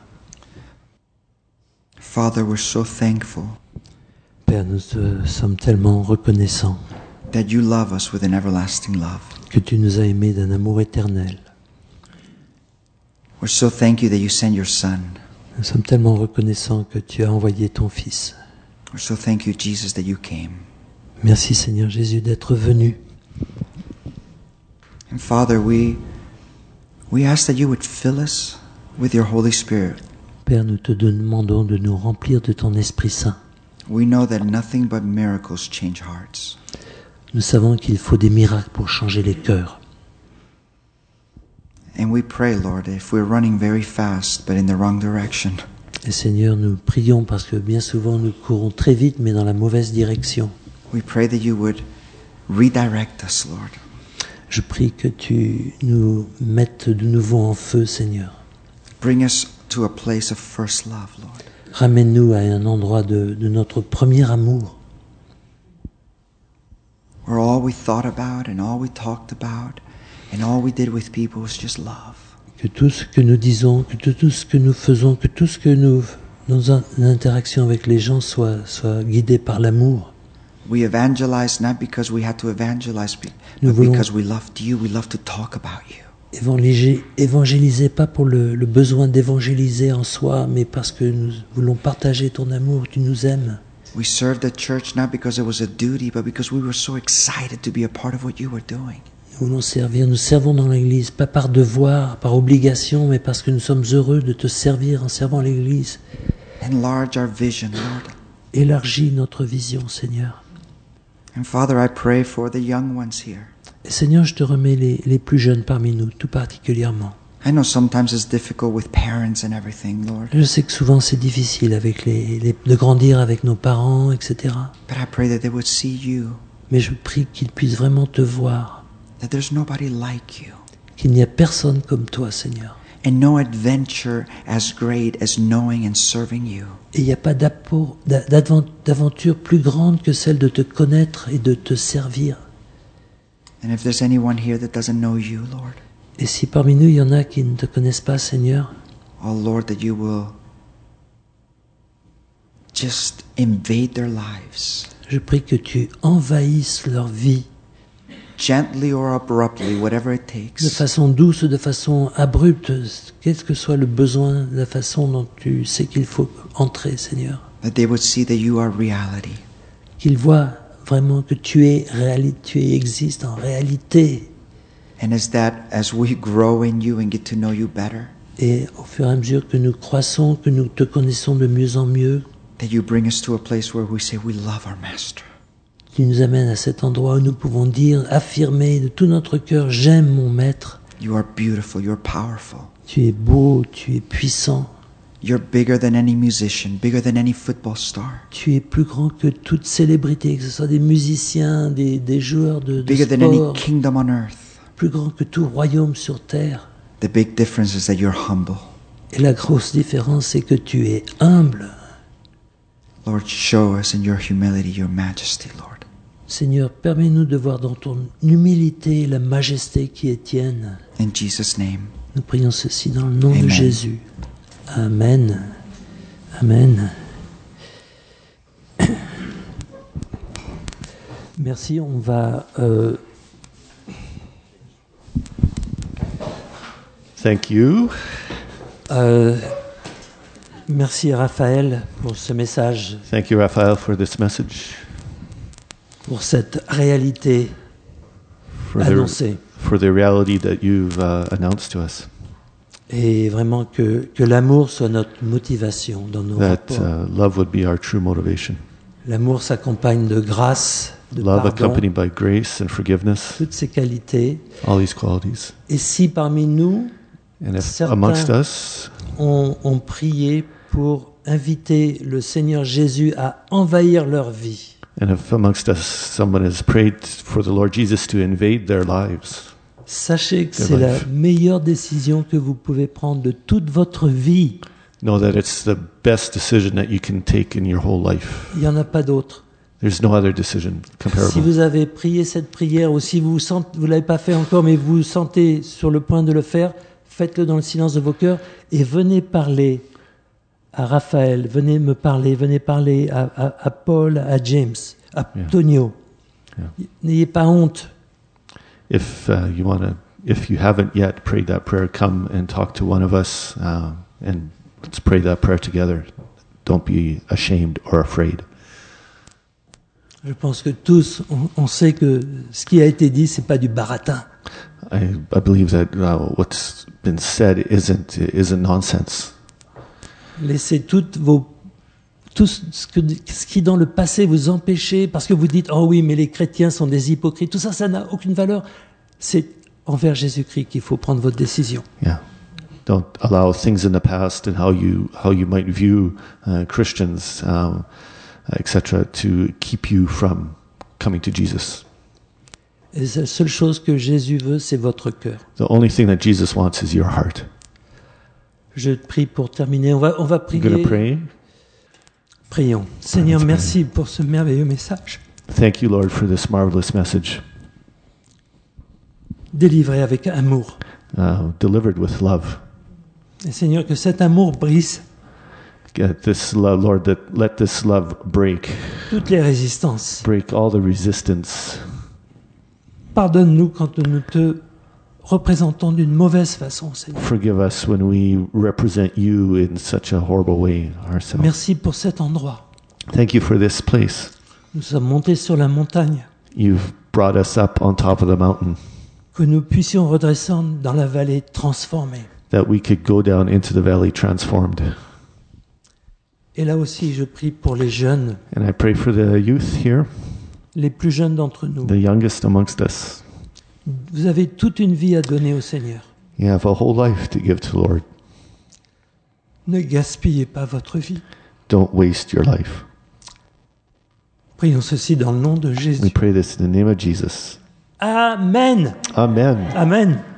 Father, we're so thankful Père, nous te sommes tellement reconnaissants that you love us with an everlasting love. que tu nous as aimés d'un amour éternel. We're so thank you that you sent your Son. Nous sommes tellement reconnaissants que tu as envoyé ton Fils. We're so thank you, Jesus, that you came. Merci Seigneur Jésus d'être venu. And Father, we ask that you would fill us with your Holy Spirit. Père, nous te demandons de nous remplir de ton Esprit Saint. We know that nothing but miracles change hearts. Nous savons qu'il faut des miracles pour changer les cœurs. And we pray, Lord, if we're running very fast but in the wrong direction, Et Seigneur, nous prions parce que bien souvent nous courons très vite mais dans la mauvaise direction. we pray that you would redirect us, Lord. Je prie que tu nous mettes de nouveau en feu, Seigneur. Bring us to a place of first love, Lord. Ramène-nous à un endroit de notre premier amour, Where all we thought about and all we talked about and all we did with people was just love. que tout ce que nous disons, que tout ce que nous faisons, que tout ce que nos interactions avec les gens soit guidé par l'amour. We evangelized not because we had to evangelize, Nous but voulons- because we loved you. We love to talk about you. Évangéliser pas pour le besoin d'évangéliser en soi, mais parce que nous voulons partager ton amour, tu nous aimes. We served the church not because it was a duty, but because we were so excited to be a part of what you were doing. Nous voulons servir, nous servons dans l'Église, pas par devoir, par obligation, mais parce que nous sommes heureux de te servir en servant l'Église. Enlarge our vision, Lord. Élargis notre vision, Seigneur. And Father, I pray for the young ones here. Et Seigneur, je te remets les plus jeunes parmi nous, tout particulièrement. I know sometimes it's difficult with parents and everything, Lord. Je sais que souvent c'est difficile avec de grandir avec nos parents, etc. But I pray that they would see you, Mais je prie qu'ils puissent vraiment te voir, that there's nobody like you, qu'il n'y a personne comme toi, Seigneur. and no adventure as great as knowing and serving you. Et il n'y a pas d'aventure plus grande que celle de te connaître et de te servir. And if there's anyone here that doesn't know you, Lord, Et si parmi nous il y en a qui ne te connaissent pas, Seigneur, oh Lord, that you will just invade their lives, je prie que tu envahisses leur vie gently or abruptly, whatever it de takes. façon douce, de façon abrupte, quel que soit le besoin, la façon dont tu sais qu'il faut entrer, Seigneur. That they would see that you are reality. Qu'ils voient vraiment que tu es réalité, tu existes en réalité. And as we grow in you and get to know you better, Et au fur et à mesure que nous croissons, que nous te connaissons de mieux en mieux, that you bring us to a place where we say we love our Master. tu nous amènes à cet endroit où nous pouvons dire, affirmer de tout notre cœur, j'aime mon Maître. You are beautiful, you're powerful. Tu es beau, tu es puissant, You're bigger than any musician, bigger than any football star, tu es plus grand que toute célébrité, que ce soit des musiciens, des joueurs de bigger than any sport, kingdom on earth. plus grand que tout royaume sur terre. The big difference is that you're humble. Et la grosse différence, c'est que tu es humble. Lord, show us in your humility, your majesty, Lord. Seigneur, permets-nous de voir dans ton humilité la majesté qui est tienne. In Jesus' name, Nous prions ceci dans le nom Amen. de Jésus. Amen. Amen. Merci, on va... Thank you. merci Raphaël pour ce message, Thank you, Raphael, for this message, pour cette réalité for annoncée. the reality that you've announced to us. Et vraiment que l'amour soit notre motivation dans nos That rapports. love would be our true motivation. L'amour s'accompagne de grâce, de Love pardon, accompanied by grace and forgiveness, toutes ces qualités. all these qualities. Et si parmi nous, And if Certains- amongst us, ont prié pour inviter le Seigneur Jésus à envahir leur vie, and if amongst us someone has prayed for the Lord Jesus to invade their lives, sachez que Their c'est la life. meilleure décision que vous pouvez prendre de toute votre vie. know that it's the best decision that you can take in your whole life. Il n'y en a pas d'autre. There's no other decision Si comparable. vous avez prié cette prière ou si vous ne l'avez pas fait encore mais vous vous sentez sur le point de le faire, faites-le dans le silence de vos cœurs et venez parler à Raphaël, venez parler à Paul, à James, à Tonio. N'ayez pas honte. If you haven't yet prayed that prayer, come and talk to one of us, and let's pray that prayer together. Don't be ashamed or afraid. Je pense que tous, on sait que ce qui a été dit, c'est pas du baratin. I believe that what's been said isn't nonsense. Laissez tout ce qui dans le passé vous empêchait, parce que vous dites, oh oui, mais les chrétiens sont des hypocrites. Tout ça, ça n'a aucune valeur. C'est envers Jésus-Christ qu'il faut prendre votre décision. Yeah. Don't allow things in the past and how you might view Christians, etc., to keep you from coming to Jesus. Et la seule chose que Jésus veut, c'est votre cœur. The only thing that Jesus wants is your heart. Je prie pour terminer. On va I'm going prier. to pray. Prions. Seigneur, merci pour ce merveilleux message. Thank you, Lord, for this marvelous message, Délivré avec amour. delivered with love. Et Seigneur, que cet amour brise Get this love, Lord, let this love break toutes les résistances. all the resistance. Pardonne-nous quand nous te représentons d'une mauvaise façon, Seigneur. Forgive us when we represent you in such a horrible way ourselves. Merci pour cet endroit. Thank you for this place. Nous sommes montés sur la montagne. You've brought us up on top of the mountain, Que nous puissions redescendre dans la vallée transformée. that we could go down into the valley transformed. Et là aussi, je prie pour les jeunes, And I pray for the youth here, les plus jeunes d'entre nous. the youngest amongst us. Vous avez toute une vie à donner au Seigneur. You have a whole life to give to the Lord. Ne gaspillez pas votre vie. Don't waste your life. Prions ceci dans le nom de We Jésus. pray this in the name of Jesus. Amen. Amen. Amen.